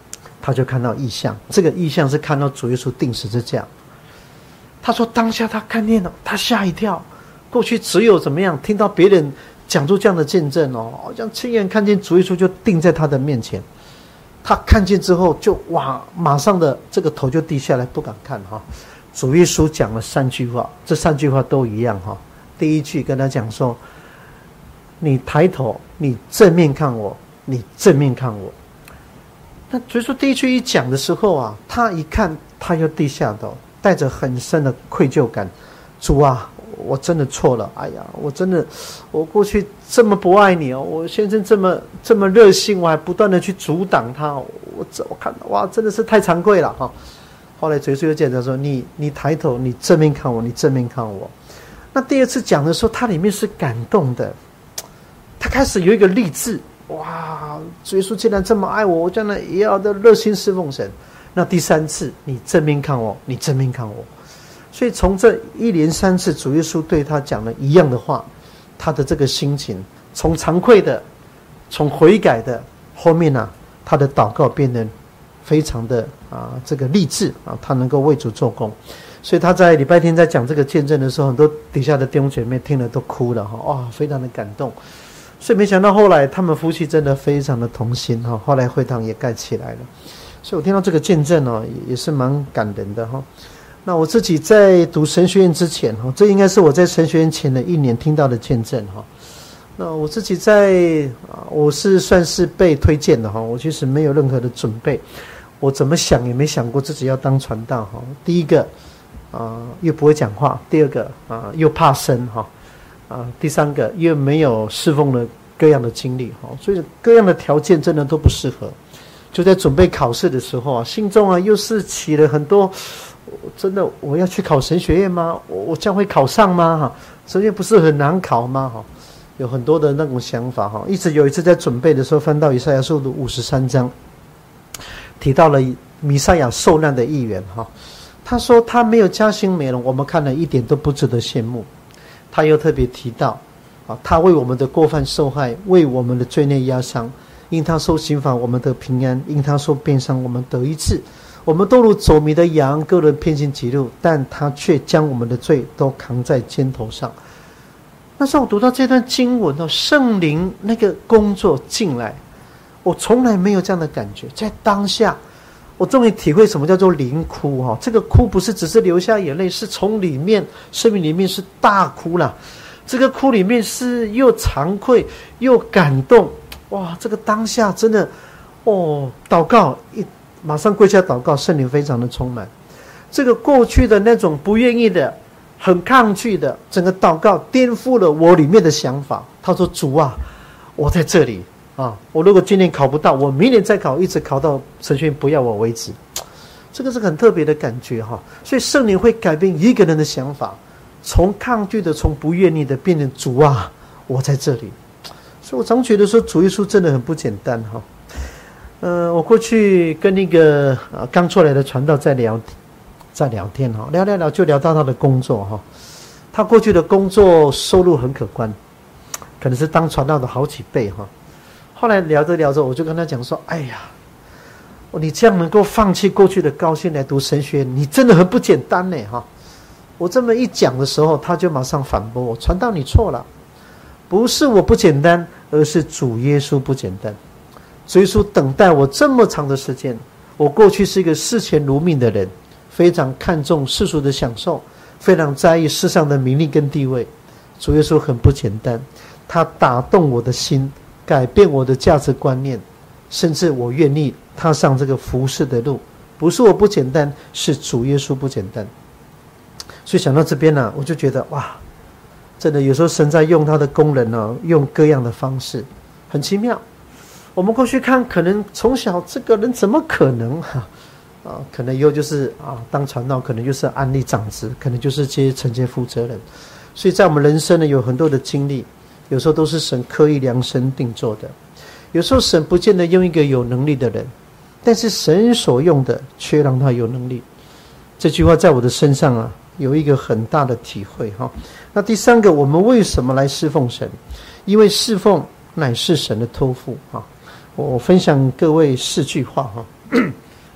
他就看到异象，这个异象是看到主耶稣钉十字架。他说当下他看见了，他吓一跳。过去只有怎么样听到别人讲出这样的见证哦，好像亲眼看见主耶稣就钉在他的面前。他看见之后就哇，马上的这个头就低下来，不敢看哈。主耶稣讲了三句话，这三句话都一样哈。第一句跟他讲说，你抬头，你正面看我，你正面看我。那主耶稣第一句一讲的时候啊，他一看他又低下头，带着很深的愧疚感。主啊，我真的错了，哎呀，我真的，我过去这么不爱你哦，我先生这么这么热心，我还不断的去阻挡他，我我看哇，真的是太惭愧了哈。后来主耶稣又讲他说，你你抬头，你正面看我，你正面看我。那第二次讲的时候，他里面是感动的，他开始有一个励志，哇，主耶稣既然这么爱我，我将来也要的热心侍奉神。那第三次，你正面看我，你正面看我。所以从这一连三次主耶稣对他讲了一样的话，他的这个心情从惭愧的，从悔改的，后面啊他的祷告变得非常的啊这个励志啊，他能够为主做工。所以他在礼拜天在讲这个见证的时候，很多底下的弟兄姐妹听了都哭了哈，哇，非常的感动。所以没想到后来他们夫妻真的非常的同心哈，后来会堂也盖起来了。所以我听到这个见证哦，也也是蛮感人的哈。那我自己在读神学院之前哈，这应该是我在神学院前的一年听到的见证哈。那我自己在啊，我是算是被推荐的哈，我其实没有任何的准备，我怎么想也没想过自己要当传道哈。第一个啊、呃，又不会讲话；第二个啊、呃，又怕生哈；啊、呃，第三个又没有侍奉了各样的经历哈，所以各样的条件真的都不适合。就在准备考试的时候啊，心中啊又是起了很多。真的我要去考神学院吗？我我将会考上吗？哈，神学院不是很难考吗？哈，有很多的那种想法哈。一直有一次在准备的时候，翻到以赛亚书的五十三章，提到了弥赛亚受难的意愿哈。他说他没有加薪美容，我们看了一点都不值得羡慕。他又特别提到啊，他为我们的过犯受害，为我们的罪孽压伤，因他受刑罚，我们得平安；因他受鞭伤，我们得医治。我们都如走迷的羊，各人偏行己路，但他却将我们的罪都扛在肩头上。那时候我读到这段经文哦，圣灵那个工作进来，我从来没有这样的感觉。在当下，我终于体会什么叫做灵哭哈。这个哭不是只是流下眼泪，是从里面生命里面是大哭啦。这个哭里面是又惭愧又感动，哇！这个当下真的哦，祷告一。马上跪下祷告，圣灵非常的充满。这个过去的那种不愿意的、很抗拒的，整个祷告颠覆了我里面的想法。他说：“主啊，我在这里啊，我如果今年考不到，我明年再考，一直考到神学院不要我为止。”这个是很特别的感觉哈。所以圣灵会改变一个人的想法，从抗拒的、从不愿意的，变成主啊，我在这里。所以我常觉得说，主耶稣真的很不简单哈。呃，我过去跟那个呃刚出来的传道在聊，在聊天哈，聊聊聊就聊到他的工作哈。他过去的工作收入很可观，可能是当传道的好几倍哈。后来聊着聊着，我就跟他讲说：“哎呀，你这样能够放弃过去的高薪来读神学院，你真的很不简单呢哈。”我这么一讲的时候，他就马上反驳我：“传道你错了，不是我不简单，而是主耶稣不简单。”主耶稣等待我这么长的时间，我过去是一个视钱如命的人，非常看重世俗的享受，非常在意世上的名利跟地位。主耶稣很不简单，他打动我的心，改变我的价值观念，甚至我愿意踏上这个服事的路。不是我不简单，是主耶稣不简单。所以想到这边呢、啊，我就觉得哇，真的有时候神在用他的工人呢、啊，用各样的方式，很奇妙。我们过去看，可能从小这个人怎么可能哈啊？可能以后就是啊，当传道，可能就是安利长子，可能就是接承接负责人。所以在我们人生呢，有很多的经历，有时候都是神刻意量身定做的。有时候神不见得用一个有能力的人，但是神所用的却让他有能力。这句话在我的身上啊，有一个很大的体会哈。那第三个，我们为什么来侍奉神？因为侍奉乃是神的托付哈。我分享各位四句话哈。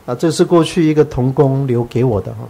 啊，这是过去一个同工留给我的哈。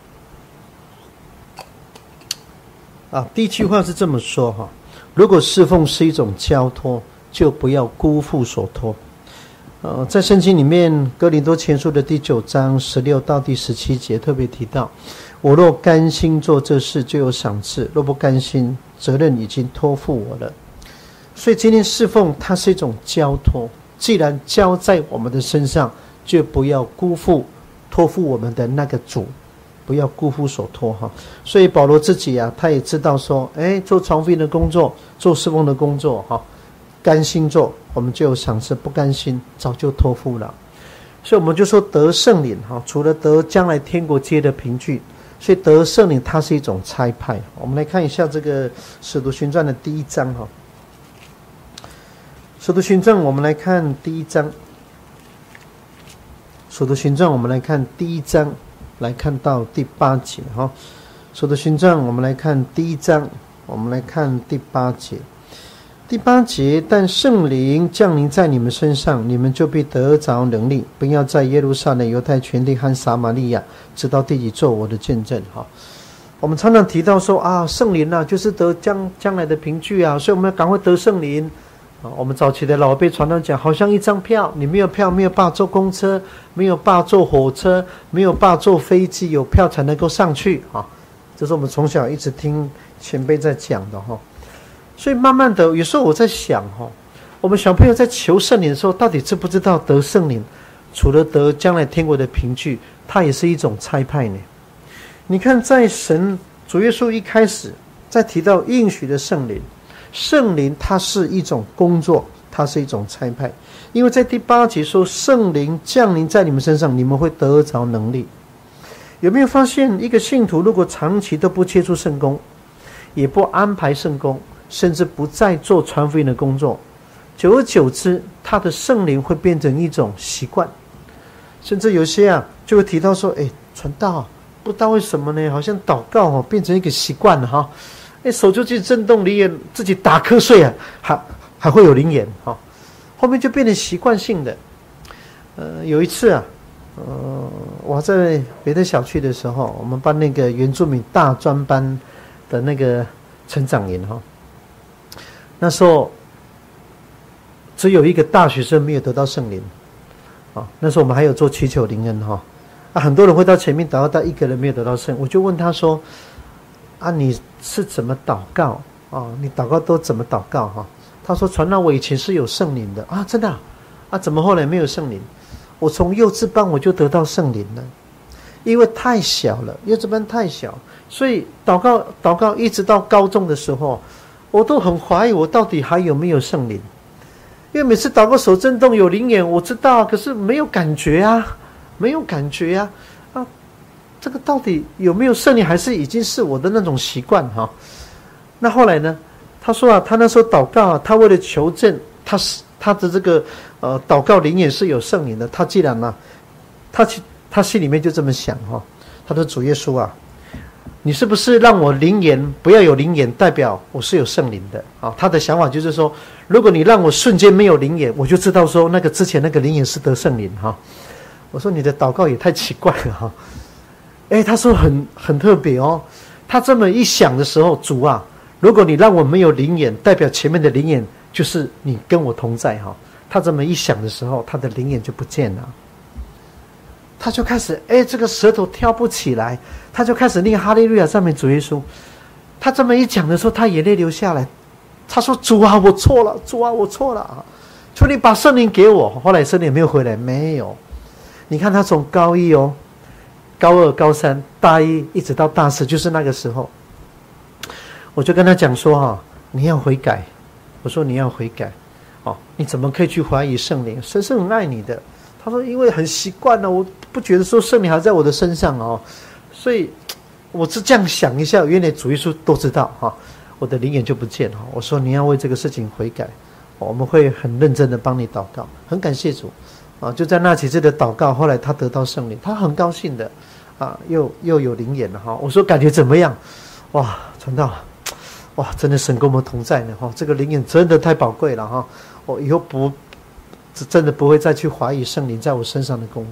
啊，第一句话是这么说哈：如果侍奉是一种交托，就不要辜负所托。呃，在圣经里面，哥林多前书的第九章十六到第十七节特别提到：我若甘心做这事，就有赏赐；若不甘心，责任已经托付我了。所以今天侍奉它是一种交托，既然交在我们的身上，就不要辜负托付我们的那个主，不要辜负所托哈。所以保罗自己啊，他也知道说，哎，做传福音的工作，做侍奉的工作哈，甘心做，我们就有赏赐；不甘心，早就托付了。所以我们就说得圣灵哈，除了得将来天国接的凭据，所以得圣灵它是一种差派。我们来看一下这个使徒行传的第一章哈。使徒行传我们来看第一章，使徒行传我们来看第一章，来看到第八节哈。使徒行传我们来看第一章，我们来看第八节。第八节，但圣灵降临在你们身上，你们就必得着能力，并要在耶路撒冷、犹太全地和撒玛利亚，直到地极做我的见证。哈，我们常常提到说啊，圣灵啊，就是得将将来的凭据啊，所以我们要赶快得圣灵啊。我们早期的老辈传道讲，好像一张票，你没有票，没有办法坐公车，没有办法坐火车，没有办法坐飞机，有票才能够上去啊。这是我们从小一直听前辈在讲的哈。所以慢慢的，有时候我在想哈，我们小朋友在求圣灵的时候，到底知不知道得圣灵，除了得将来天国的凭据，它也是一种差派呢？你看，在神主耶稣一开始在提到应许的圣灵，圣灵它是一种工作，它是一种差派。因为在第八节说，圣灵降临在你们身上，你们会得着能力。有没有发现，一个信徒如果长期都不接触圣工，也不安排圣工，甚至不再做传福音的工作，久而久之，他的圣灵会变成一种习惯。甚至有些啊，就会提到说，哎，传道不知道为什么呢，好像祷告哦变成一个习惯了哈，哎，手就去震动灵眼，自己打瞌睡啊，还还会有灵眼哈，后面就变成习惯性的。呃，有一次啊，呃，我在别的小区的时候，我们办那个原住民大专班的那个成长营哈。那时候只有一个大学生没有得到圣灵啊，那时候我们还有做祈求灵恩哈啊，很多人会到前面祷告，到一个人没有得到圣，我就问他说啊，你是怎么祷告啊？你祷告都怎么祷告哈？他说传道我以前是有圣灵的啊，真的 啊, 啊怎么后来没有圣灵？我从幼稚班我就得到圣灵了，因为太小了，幼稚班太小，所以祷告祷告一直到高中的时候，我都很怀疑我到底还有没有圣灵，因为每次祷告手震动有灵眼，我知道，可是没有感觉啊，没有感觉啊，啊，这个到底有没有圣灵，还是已经是我的那种习惯哈？那后来呢？他说啊，他那时候祷告啊，他为了求证，他是他的这个呃祷告灵眼是有圣灵的，他既然呢、啊，他他心里面就这么想哈，他说主耶稣啊。你是不是让我灵眼不要有灵眼，代表我是有圣灵的啊？他的想法就是说，如果你让我瞬间没有灵眼，我就知道说那个之前那个灵眼是得圣灵哈。我说你的祷告也太奇怪了哈。哎，他说很很特别哦。他这么一想的时候，主啊，如果你让我没有灵眼，代表前面的灵眼就是你跟我同在哈。他这么一想的时候，他的灵眼就不见了。他就开始，哎，这个舌头跳不起来，他就开始念哈利路亚赞美主耶稣。他这么一讲的时候，他眼泪流下来。他说：“主啊，我错了，主啊，我错了啊！求你把圣灵给我。”后来圣灵没有回来，没有。你看他从高一哦，高二、高三、大一，一直到大四，就是那个时候，我就跟他讲说：“哈，你要悔改。”我说：“你要悔改，哦，你怎么可以去怀疑圣灵？神是很爱你的。”他说：“因为很习惯了，我不觉得说圣灵还在我的身上哦，所以我是这样想一下，原来主耶稣都知道哈，我的灵眼就不见哈。”我说：“你要为这个事情悔改，我们会很认真的帮你祷告。”很感谢主啊！就在那几次的祷告，后来他得到圣灵，他很高兴的啊，又又有灵眼了哈。我说：“感觉怎么样？”哇，传道，哇，真的神跟我们同在呢哈！这个灵眼真的太宝贵了哈！我以后不。真的不会再去怀疑圣灵在我身上的工作。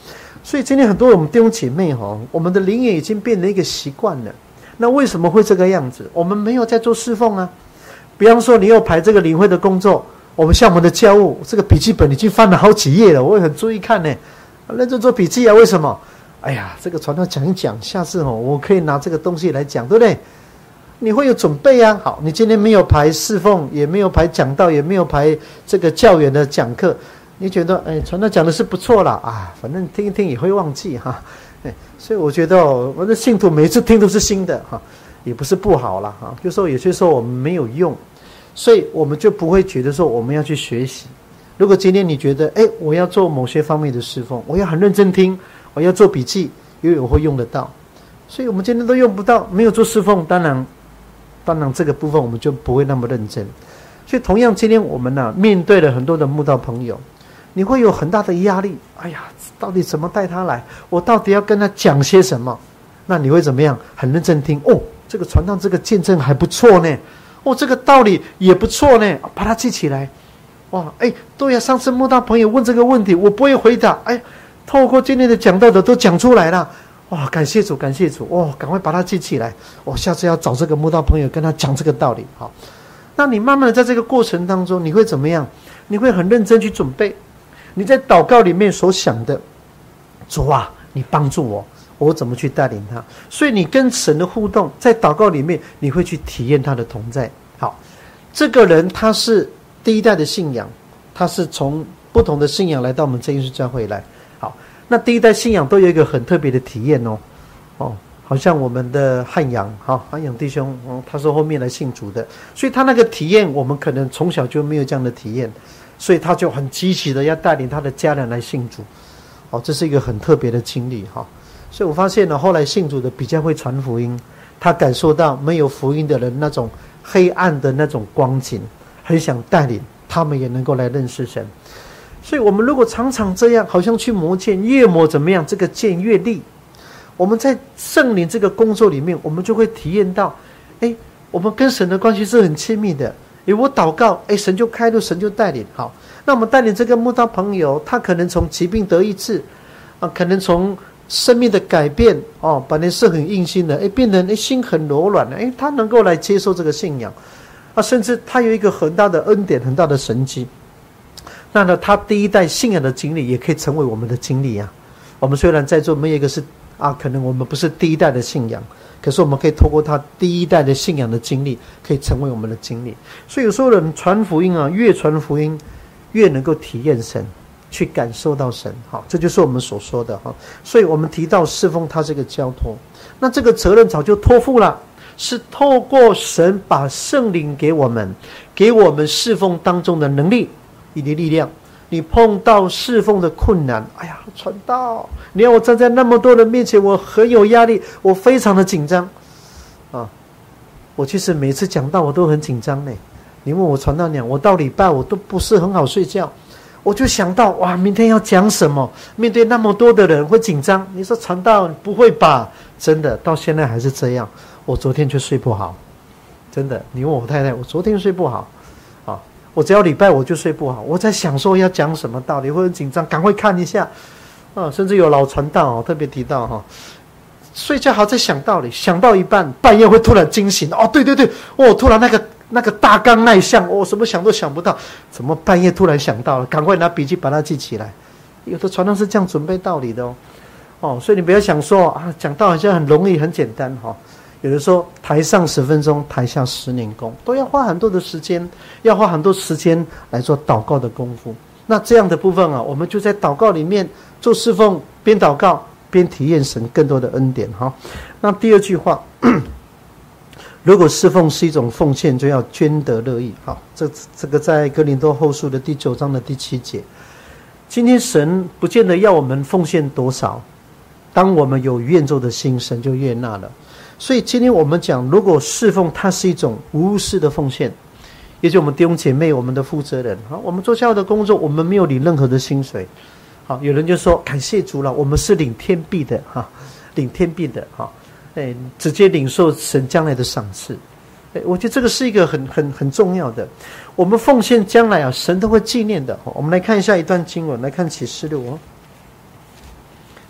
所以今天很多我们弟兄姐妹哈，我们的灵也已经变成一个习惯了。那为什么会这个样子？我们没有在做侍奉啊。比方说，你有排这个领会的工作，我们像我们的教务，这个笔记本已经翻了好几页了，我也很注意看呢，认真做笔记啊。为什么？哎呀，这个传道讲一讲，下次哦，我可以拿这个东西来讲，对不对？你会有准备啊。好，你今天没有排侍奉，也没有排讲道，也没有排这个教员的讲课，你觉得哎，传道讲的是不错啦啊，反正听一听也会忘记哈。哎，所以我觉得哦，我的信徒每一次听都是新的哈，也不是不好啦哈。就说有些时候我们没有用，所以我们就不会觉得说我们要去学习。如果今天你觉得哎，我要做某些方面的侍奉，我要很认真听，我要做笔记，因为我会用得到。所以我们今天都用不到，没有做侍奉，当然，当然这个部分我们就不会那么认真。所以同样，今天我们呢、啊、面对了很多的慕道朋友，你会有很大的压力。哎呀，到底怎么带他来？我到底要跟他讲些什么？那你会怎么样？很认真听哦，这个传道这个见证还不错呢，哦，这个道理也不错呢，把它记起来。哇，哎，对呀、啊，上次慕道朋友问这个问题，我不会回答，哎，透过今天的讲道的都讲出来了。哇，感谢主，感谢主！哦，赶快把它记起来。我、哦、下次要找这个慕道朋友跟他讲这个道理。好，那你慢慢的在这个过程当中，你会怎么样？你会很认真去准备。你在祷告里面所想的，主啊，你帮助我，我怎么去带领他？所以你跟神的互动，在祷告里面，你会去体验他的同在。好，这个人他是第一代的信仰，他是从不同的信仰来到我们真耶稣教会来。好。那第一代信仰都有一个很特别的体验哦，哦，好像我们的汉阳，哈、哦，汉阳弟兄，哦，他是后面来信主的，所以他那个体验，我们可能从小就没有这样的体验，所以他就很积极的要带领他的家人来信主，哦，这是一个很特别的经历哈、哦。所以我发现呢，后来信主的比较会传福音，他感受到没有福音的人那种黑暗的那种光景，很想带领他们也能够来认识神。所以我们如果常常这样，好像去磨剑，越磨怎么样，这个剑越利。我们在圣灵这个工作里面，我们就会体验到，哎，我们跟神的关系是很亲密的。诶，我祷告，哎，神就开路，神就带领。好，那我们带领这个慕道朋友，他可能从疾病得医治，啊，可能从生命的改变，哦，本来是很硬心的，哎，变成哎心很柔软了，哎，他能够来接受这个信仰，啊，甚至他有一个很大的恩典，很大的神迹。那呢，他第一代信仰的经历也可以成为我们的经历啊。我们虽然在座没有一个是啊，可能我们不是第一代的信仰，可是我们可以透过他第一代的信仰的经历，可以成为我们的经历。所以有时候人传福音啊，越传福音，越能够体验神，去感受到神。好，这就是我们所说的哈。所以我们提到侍奉，它这个交托，那这个责任早就托付了，是透过神把圣灵给我们，给我们侍奉当中的能力。你的力量，你碰到侍奉的困难，哎呀，传道，你要我站在那么多人面前，我很有压力，我非常的紧张啊！我其实每次讲道我都很紧张呢。你问我传道娘，我到礼拜我都不是很好睡觉，我就想到哇，明天要讲什么？面对那么多的人会紧张。你说传道不会吧？真的，到现在还是这样。我昨天就睡不好，真的。你问我太太，我昨天睡不好。我只要礼拜我就睡不好，我在想说要讲什么道理，会很紧张，赶快看一下，啊，甚至有老传道哦特别提到哈、哦，睡觉好在想道理，想到一半半夜会突然惊醒，哦，对对对，哦，突然那个那个大纲那一项，我、哦、什么想都想不到，怎么半夜突然想到了，赶快拿笔记把它记起来。有的传道是这样准备道理的哦，哦，所以你不要想说啊，讲道好像很容易很简单哈、哦。有的说台上十分钟，台下十年功，都要花很多的时间，要花很多时间来做祷告的功夫。那这样的部分啊，我们就在祷告里面做侍奉，边祷告边体验神更多的恩典哈。那第二句话，如果侍奉是一种奉献，就要捐得乐意。好，这这个在哥林多后书的第九章的第七节。今天神不见得要我们奉献多少，当我们有愿做的心，神就悦纳了。所以今天我们讲，如果侍奉它是一种无私的奉献，也就是我们弟兄姐妹，我们的负责人，好，我们做教会的工作，我们没有领任何的薪水。好，有人就说感谢主了，我们是领天币的哈，领天币的哈，哎，直接领受神将来的赏赐。哎，我觉得这个是一个很很很重要的，我们奉献将来啊，神都会纪念的。我们来看一下一段经文，来看启示录哦。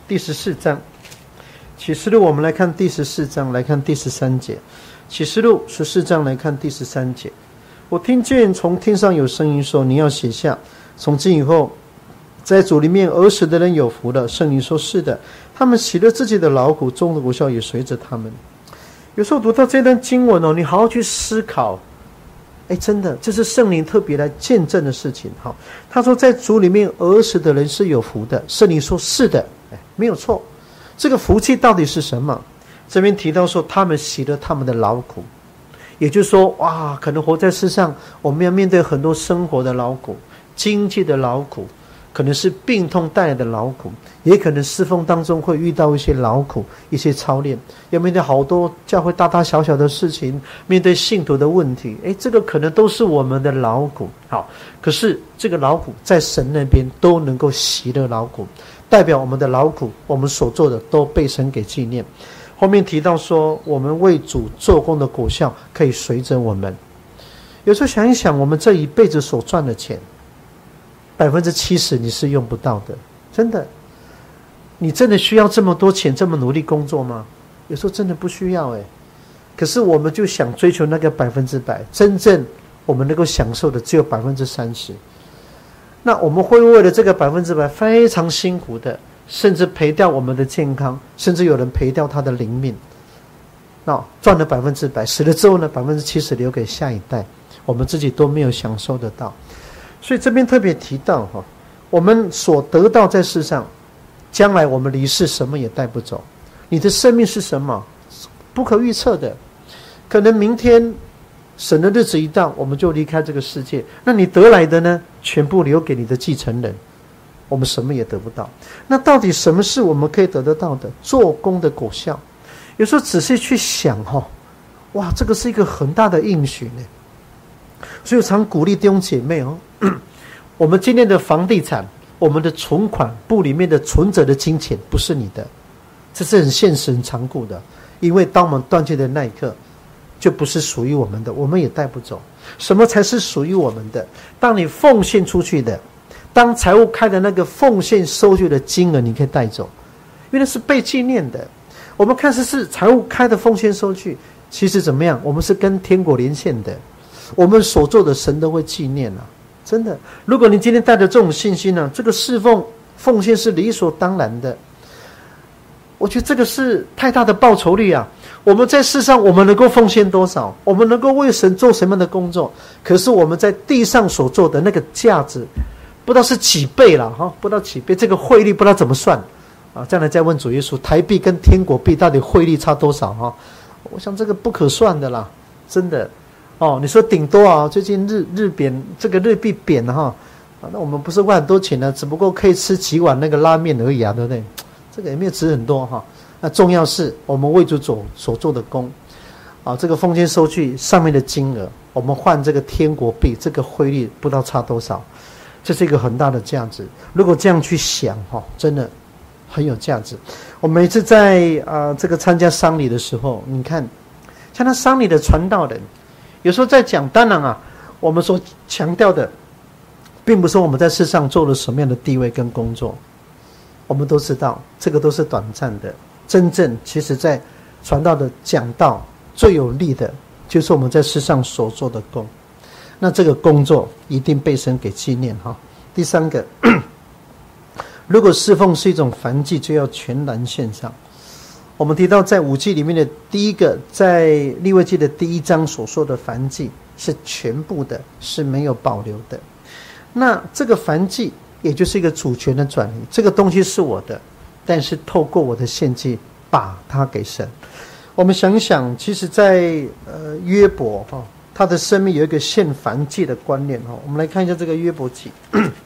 第十四章，启示录我们来看第十四章，来看第十三节。启示录十四章来看第十三节。我听见从天上有声音说，你要写下，从今以后在主里面而死的人有福了。圣灵说是的，他们洗了自己的劳苦，众的果效也随着他们。有时候读到这段经文哦，你好好去思考，哎，真的这是圣灵特别来见证的事情。好，他说在主里面而死的人是有福的。圣灵说是的，哎，没有错。这个福气到底是什么？这边提到说他们洗了他们的劳苦，也就是说，哇，可能活在世上，我们要面对很多生活的劳苦、经济的劳苦，可能是病痛带来的劳苦，也可能侍奉当中会遇到一些劳苦、一些操练，要面对好多教会大大小小的事情，面对信徒的问题，诶，这个可能都是我们的劳苦。好，可是这个劳苦在神那边都能够喜乐劳苦，代表我们的劳苦，我们所做的都被神给纪念。后面提到说，我们为主做工的果效可以随着我们。有时候想一想，我们这一辈子所赚的钱，百分之七十你是用不到的，真的。你真的需要这么多钱，这么努力工作吗？有时候真的不需要诶。可是我们就想追求那个百分之百，真正我们能够享受的只有百分之三十。那我们会为了这个百分之百非常辛苦的，甚至赔掉我们的健康，甚至有人赔掉他的灵命。那赚了百分之百，死了之后呢，百分之七十留给下一代，我们自己都没有享受得到。所以这边特别提到哈，我们所得到在世上，将来我们离世什么也带不走。你的生命是什么？不可预测的，可能明天神的日子一到，我们就离开这个世界。那你得来的呢，全部留给你的继承人，我们什么也得不到。那到底什么是我们可以得得到的？做工的果效。有时候仔细去想哈，哇，这个是一个很大的应许呢。所以我常鼓励弟兄姐妹哦，我们今天的房地产，我们的存款簿里面的存着的金钱不是你的，这是很现实、很残酷的。因为当我们断绝的那一刻，就不是属于我们的，我们也带不走。什么才是属于我们的？当你奉献出去的，当财务开的那个奉献收据的金额，你可以带走，因为那是被纪念的。我们看似是财务开的奉献收据，其实怎么样？我们是跟天国连线的，我们所做的神都会纪念啊！真的，如果你今天带着这种信心呢、啊，这个侍奉奉献是理所当然的。我觉得这个是太大的报酬率啊！我们在世上，我们能够奉献多少？我们能够为神做什么样的工作？可是我们在地上所做的那个价值，不知道是几倍了哈，不知道几倍，这个汇率不知道怎么算啊！将来再问主耶稣，台币跟天国币到底汇率差多少哈？我想这个不可算的啦，真的哦。你说顶多啊，最近日日贬这个日币贬了哈，啊，那我们不是花很多钱呢，只不过可以吃几碗那个拉面而已啊，对不对？这个也没有值很多哈。那重要是我们为主所所做的工啊，这个奉献收据上面的金额，我们换这个天国币，这个汇率不知道差多少，这是一个很大的价值。如果这样去想哈，真的很有价值。我每次在啊、呃、这个参加丧礼的时候，你看像他丧礼的传道人，有时候在讲，当然啊，我们所强调的，并不是我们在世上做了什么样的地位跟工作，我们都知道这个都是短暂的。真正其实在传道的讲道最有利的，就是我们在世上所做的工。那这个工作一定被神给纪念哈。第三个，如果侍奉是一种燔祭，就要全然献上。我们提到在五祭里面的第一个，在利未记的第一章所说的燔祭是全部的，是没有保留的。那这个燔祭也就是一个主权的转移，这个东西是我的，但是透过我的献祭把它给神。我们想想，其实在呃约伯哈、哦，他的生命有一个献燔祭的观念哈、哦。我们来看一下这个约伯记，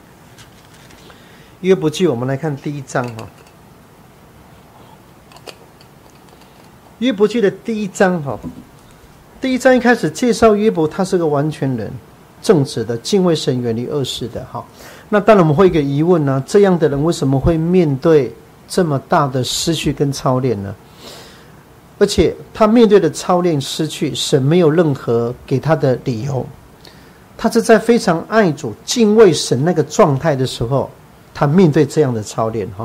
约伯记我们来看第一章哈、哦。约伯记的第一章哈、哦，第一章一开始介绍约伯，他是个完全人，正直的，敬畏神，远离恶事的哈。那当然我们会有一个疑问呢、啊，这样的人为什么会面对这么大的失去跟操练呢？而且他面对的操练失去，神没有任何给他的理由。他是在非常爱主、敬畏神那个状态的时候，他面对这样的操练哈。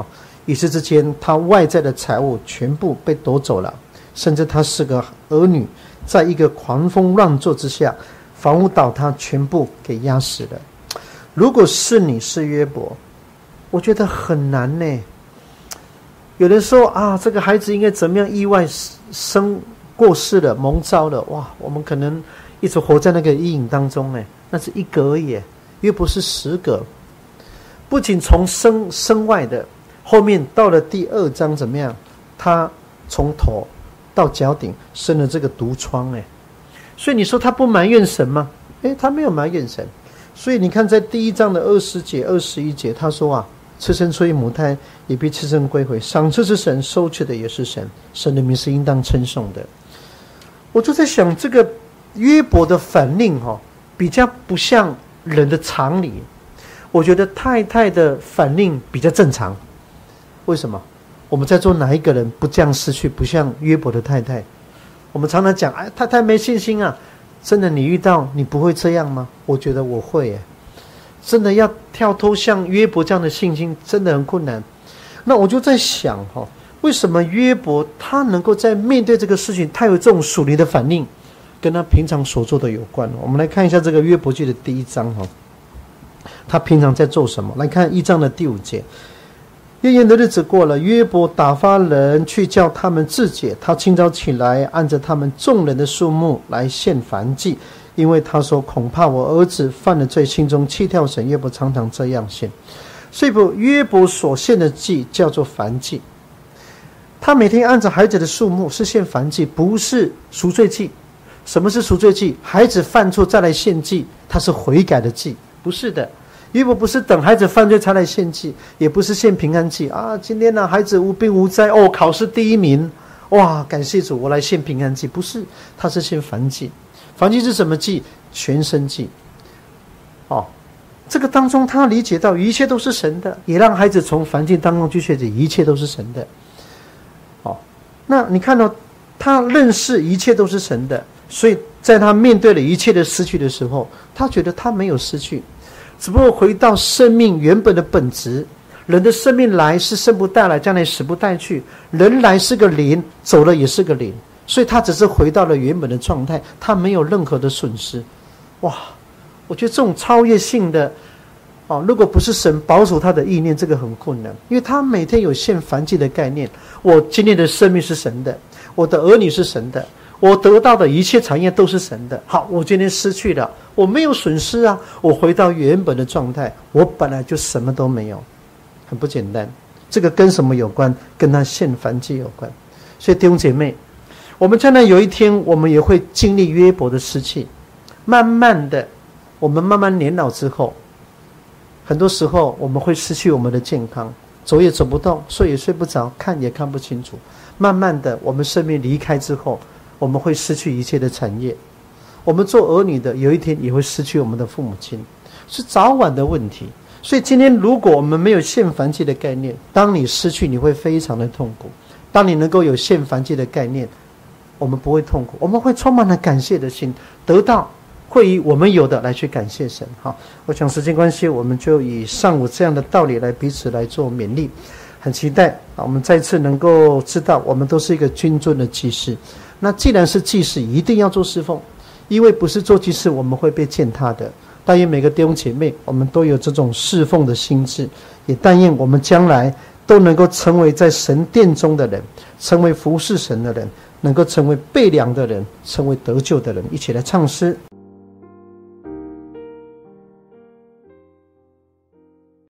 一时之间，他外在的财物全部被夺走了，甚至他是个儿女，在一个狂风乱作之下，房屋倒塌，全部给压死了。如果是你是约伯，我觉得很难呢。有人说啊，这个孩子应该怎么样意外生过世了，蒙召了，哇，我们可能一直活在那个阴影当中呢。那是一个而已，约伯是十个。不仅从身身外的，后面到了第二章怎么样？他从头到脚顶生了这个毒疮，哎，所以你说他不埋怨神吗？哎，他没有埋怨神。所以你看，在第一章的二十节、二十一节，他说啊，赤身出于母胎，也必赤身归回。赏赐是神，收取的也是神，神的名是应当称颂的。我就在想，这个约伯的反应哈、哦，比较不像人的常理。我觉得太太的反应比较正常。为什么？我们在座哪一个人不这样失去，不像约伯的太太？我们常常讲，哎，太太没信心啊。真的，你遇到你不会这样吗？我觉得我会耶。真的要跳脱像约伯这样的信心，真的很困难。那我就在想哈，为什么约伯他能够在面对这个事情，他有这种属灵的反应，跟他平常所做的有关？我们来看一下这个约伯记的第一章哈，他平常在做什么？来看一章的第五节。烈焰的日子过了，约伯打发人去叫他们自解。他清早起来，按着他们众人的数目来献燔祭，因为他说恐怕我儿子犯了罪，心中弃掉神。约伯常常这样献，所以约伯所献的祭叫做燔祭。他每天按着孩子的数目是献燔祭，不是赎罪祭。什么是赎罪祭？孩子犯错再来献祭，他是悔改的祭，不是的。约伯不是等孩子犯罪才来献祭，也不是献平安祭啊！今天呢、啊，孩子无病无灾哦，考试第一名，哇，感谢主，我来献平安祭。不是，他是献燔祭。燔祭是什么祭？全身祭。哦，这个当中他理解到一切都是神的，也让孩子从燔祭当中去学习一切都是神的。哦，那你看到、哦、他认识一切都是神的，所以在他面对了一切的失去的时候，他觉得他没有失去。只不过回到生命原本的本质，人的生命来是生不带来，将来死不带去。人来是个灵，走了也是个灵，所以他只是回到了原本的状态，他没有任何的损失。哇，我觉得这种超越性的哦，如果不是神保守他的意念，这个很困难，因为他每天有献燔祭的概念。我今天的生命是神的，我的儿女是神的，我得到的一切产业都是神的。好，我今天失去了，我没有损失啊，我回到原本的状态，我本来就什么都没有，很不简单。这个跟什么有关？跟他献燔祭有关。所以弟兄姐妹，我们将来有一天，我们也会经历约伯的失去。慢慢的，我们慢慢年老之后，很多时候我们会失去我们的健康，走也走不动，睡也睡不着，看也看不清楚。慢慢的，我们生命离开之后，我们会失去一切的产业。我们做儿女的，有一天也会失去我们的父母亲，是早晚的问题。所以今天如果我们没有献燔祭的概念，当你失去，你会非常的痛苦。当你能够有献燔祭的概念，我们不会痛苦，我们会充满了感谢的心，得到会以我们有的来去感谢神。好，我想时间关系，我们就以上午这样的道理来彼此来做勉励。很期待我们再次能够知道，我们都是一个君尊的祭司。那既然是祭司，一定要做侍奉，因为不是做祭司我们会被践踏的。但愿每个弟兄姐妹，我们都有这种侍奉的心志，也但愿我们将来都能够成为在神殿中的人，成为服侍神的人，能够成为备良的人，成为得救的人。一起来唱诗。